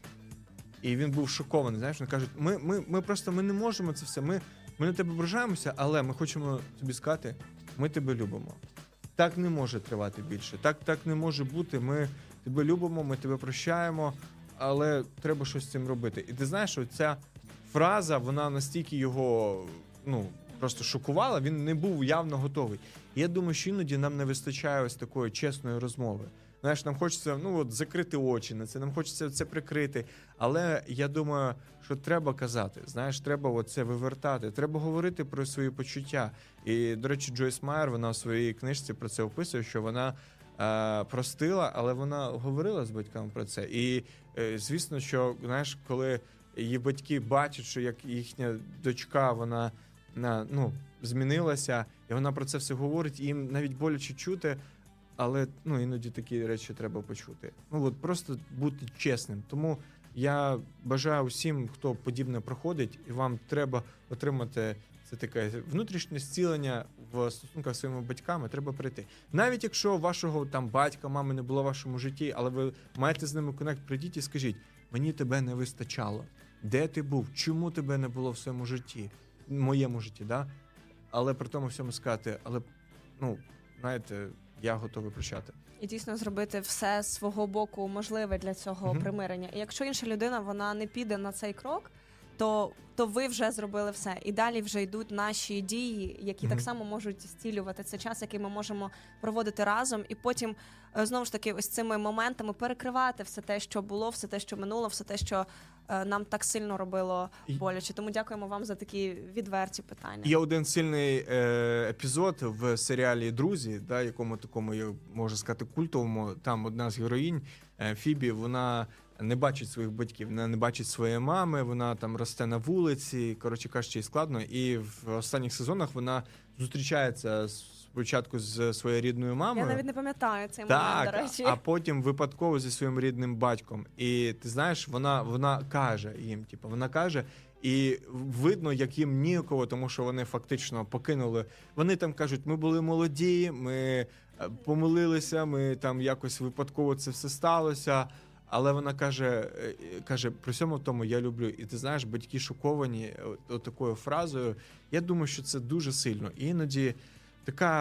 І він був шокований, знаєш, він кажуть, ми, ми, ми просто ми не можемо це все, ми, ми на тебе ображаємося, але ми хочемо тобі сказати, ми тебе любимо. Так не може тривати більше, так, так не може бути, ми тебе любимо, ми тебе прощаємо, але треба щось з цим робити. І ти знаєш, що ця фраза, вона настільки його, ну, просто шокувала, він не був явно готовий. І я думаю, що іноді нам не вистачає ось такої чесної розмови. Знаєш, нам хочеться, ну, от, закрити очі на це, нам хочеться це прикрити, але я думаю, що треба казати, знаєш, треба от це вивертати, треба говорити про свої почуття. І, до речі, Джойс Майер, вона в своїй книжці про це описує, що вона е, простила, але вона говорила з батьками про це. І, е, звісно, що, знаєш, коли її батьки бачать, що як їхня дочка, вона, на, ну, змінилася, і вона про це все говорить, і їм навіть боляче чути, але, ну, іноді такі речі треба почути. Ну, от просто бути чесним. Тому я бажаю усім, хто подібне проходить, і вам треба отримати це таке внутрішнє зцілення в стосунках з своїми батьками, треба прийти. Навіть якщо вашого там батька, мами не було в вашому житті, але ви маєте з ними конект, прийдіть і скажіть: мені тебе не вистачало. Де ти був? Чому тебе не було в своєму житті? В моєму житті, да? Але при тому всьому сказати, але, ну, знаєте, я готовий прощати. І дійсно зробити все з свого боку можливе для цього mm-hmm. примирення. І якщо інша людина, вона не піде на цей крок, то, то ви вже зробили все. І далі вже йдуть наші дії, які mm-hmm. так само можуть зцілювати. Це час, який ми можемо проводити разом. І потім, знову ж таки, ось цими моментами перекривати все те, що було, все те, що минуло, все те, що е, нам так сильно робило боляче. Тому дякуємо вам за такі відверті питання. Є один сильний е, епізод в серіалі «Друзі», да, якому такому, я можу сказати, культовому. Там одна з героїнь, е, Фібі, вона не бачить своїх батьків, вона не бачить своєї мами, вона там росте на вулиці, коротше кажучи, складно. І в останніх сезонах вона зустрічається спочатку з своєю рідною мамою. Я навіть не пам'ятаю цей так, момент, до речі. А потім випадково зі своїм рідним батьком. І ти знаєш, вона, вона каже їм, типу, вона каже, і видно, як їм ніяково, тому що вони фактично покинули. Вони там кажуть, ми були молоді, ми помилилися, ми там якось випадково це все сталося. Але вона каже, каже, при всьому тому я люблю. І ти знаєш, батьки шоковані от такою фразою. Я думаю, що це дуже сильно. І іноді така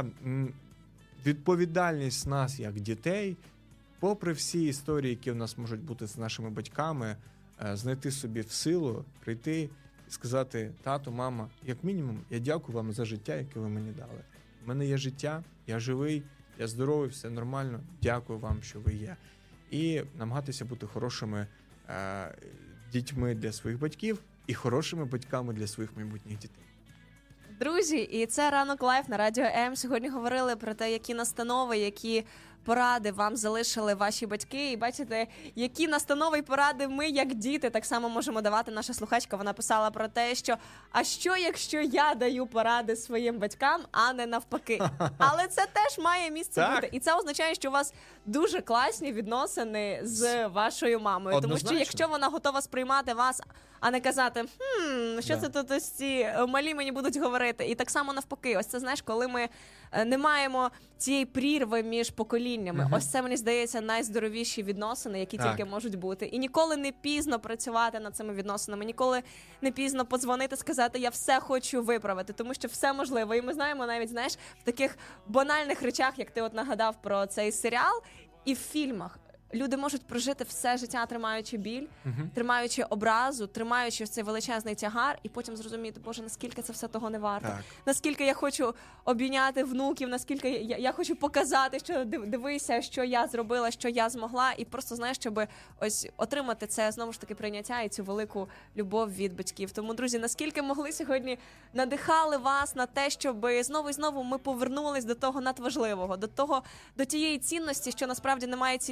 відповідальність нас, як дітей, попри всі історії, які в нас можуть бути з нашими батьками, знайти собі в силу, прийти і сказати: тато, мама, як мінімум, я дякую вам за життя, яке ви мені дали. У мене є життя, я живий, я здоровий, все нормально. Дякую вам, що ви є. І намагатися бути хорошими е, дітьми для своїх батьків і хорошими батьками для своїх майбутніх дітей. Друзі, і це «Ранок лайф» на Радіо М. Сьогодні говорили про те, які настанови, які поради вам залишили ваші батьки. І бачите, які настанови і поради ми, як діти, так само можемо давати. Наша слухачка, вона писала про те, що а що, якщо я даю поради своїм батькам, а не навпаки? Але це теж має місце так. бути. І це означає, що у вас дуже класні відносини з вашою мамою. Однозначно. Тому що якщо вона готова сприймати вас, а не казати, хм, що да. це тут ось ці малі мені будуть говорити. І так само навпаки. Ось це, знаєш, коли ми не маємо цієї прірви між поколіннями. Uh-huh. Ось це, мені здається, найздоровіші відносини, які так. тільки можуть бути. І ніколи не пізно працювати над цими відносинами, ніколи не пізно подзвонити, сказати, я все хочу виправити, тому що все можливо. І ми знаємо навіть, знаєш, в таких банальних речах, як ти от нагадав про цей серіал, і в фільмах. Люди можуть прожити все життя, тримаючи біль, uh-huh. тримаючи образу, тримаючи цей величезний тягар, і потім зрозуміти, Боже, наскільки це все того не варто. Так. Наскільки я хочу обійняти внуків, наскільки я, я хочу показати, що дивися, що я зробила, що я змогла, і просто, знаєш, щоб ось отримати це, знову ж таки, прийняття і цю велику любов від батьків. Тому, друзі, наскільки могли сьогодні надихали вас на те, щоб знову і знову ми повернулись до того надважливого, до того, до тієї цінності, що насправді немає цінніше, тому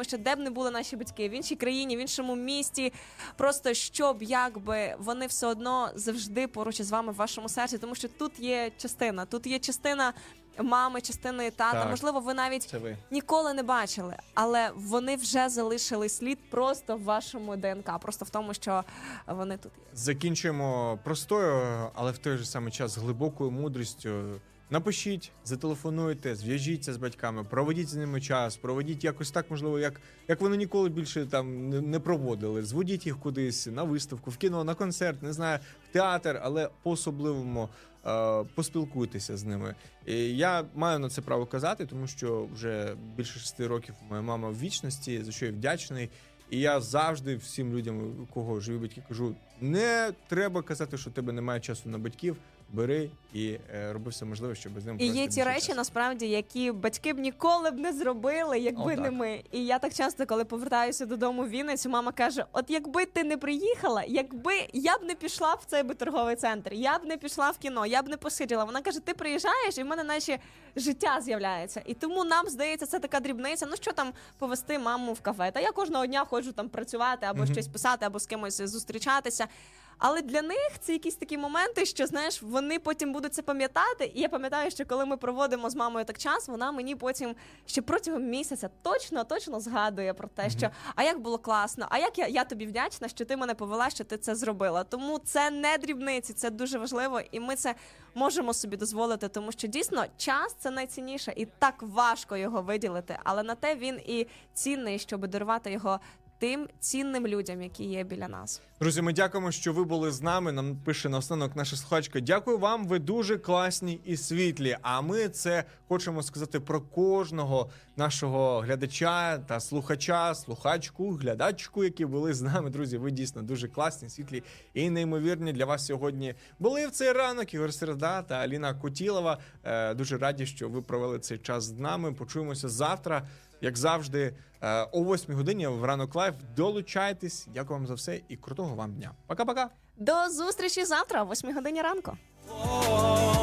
що де б не були наші батьки, в іншій країні, в іншому місті, просто щоб, якби, вони все одно завжди поруч із вами в вашому серці, тому що тут є частина, тут є частина мами, частини тата. Так. Можливо, ви навіть ви. ніколи не бачили, але вони вже залишили слід просто в вашому ДНК, просто в тому, що вони тут є. Закінчуємо простою, але в той же самий час глибокою мудрістю. Напишіть, зателефонуйте, зв'яжіться з батьками, проведіть з ними час, проведіть якось так, можливо, як, як вони ніколи більше там не, не проводили. Зводіть їх кудись на виставку, в кіно, на концерт, не знаю, в театр, але по-особливому е, поспілкуйтеся з ними. І я маю на це право казати, тому що вже більше шести років моя мама в вічності, за що я вдячний. І я завжди всім людям, у кого живі батьки, кажу, не треба казати, що у тебе немає часу на батьків. Бери і е, роби все можливе, щоб з ним І провести є ті більше речі, часу. насправді, які батьки б ніколи б не зробили, якби О, не так. ми. І я так часто, коли повертаюся додому в Вінницю, мама каже, от якби ти не приїхала, якби я б не пішла в цей би торговий центр, я б не пішла в кіно, я б не посиділа. Вона каже, ти приїжджаєш, і в мене наче життя з'являється. І тому нам здається, це така дрібниця, ну що там повести маму в кафе. Та я кожного дня ходжу там працювати, або Мгм. щось писати, або з кимось зустрічатися. Але для них це якісь такі моменти, що, знаєш, вони потім будуть це пам'ятати. І я пам'ятаю, що коли ми проводимо з мамою так час, вона мені потім ще протягом місяця точно-точно згадує про те, що а як було класно, а як я, я тобі вдячна, що ти мене повела, що ти це зробила. Тому це не дрібниці, це дуже важливо, і ми це можемо собі дозволити, тому що дійсно час – це найцінніше, і так важко його виділити, але на те він і цінний, щоб дарувати його тим цінним людям, які є біля нас. Друзі, ми дякуємо, що ви були з нами. Нам пише наостанок наша слухачка. Дякую вам, ви дуже класні і світлі. А ми це хочемо сказати про кожного нашого глядача та слухача, слухачку, глядачку, які були з нами. Друзі, ви дійсно дуже класні, світлі і неймовірні. Для вас сьогодні були в цей ранок Ігор Середа та Аліна Кутілова. Е, дуже раді, що ви провели цей час з нами. Почуємося завтра. Як завжди, о восьмій годині в Ранок Лайв. Долучайтесь. Дякую вам за все і крутого вам дня. Пока-пока. До зустрічі завтра о восьмій годині ранку. О,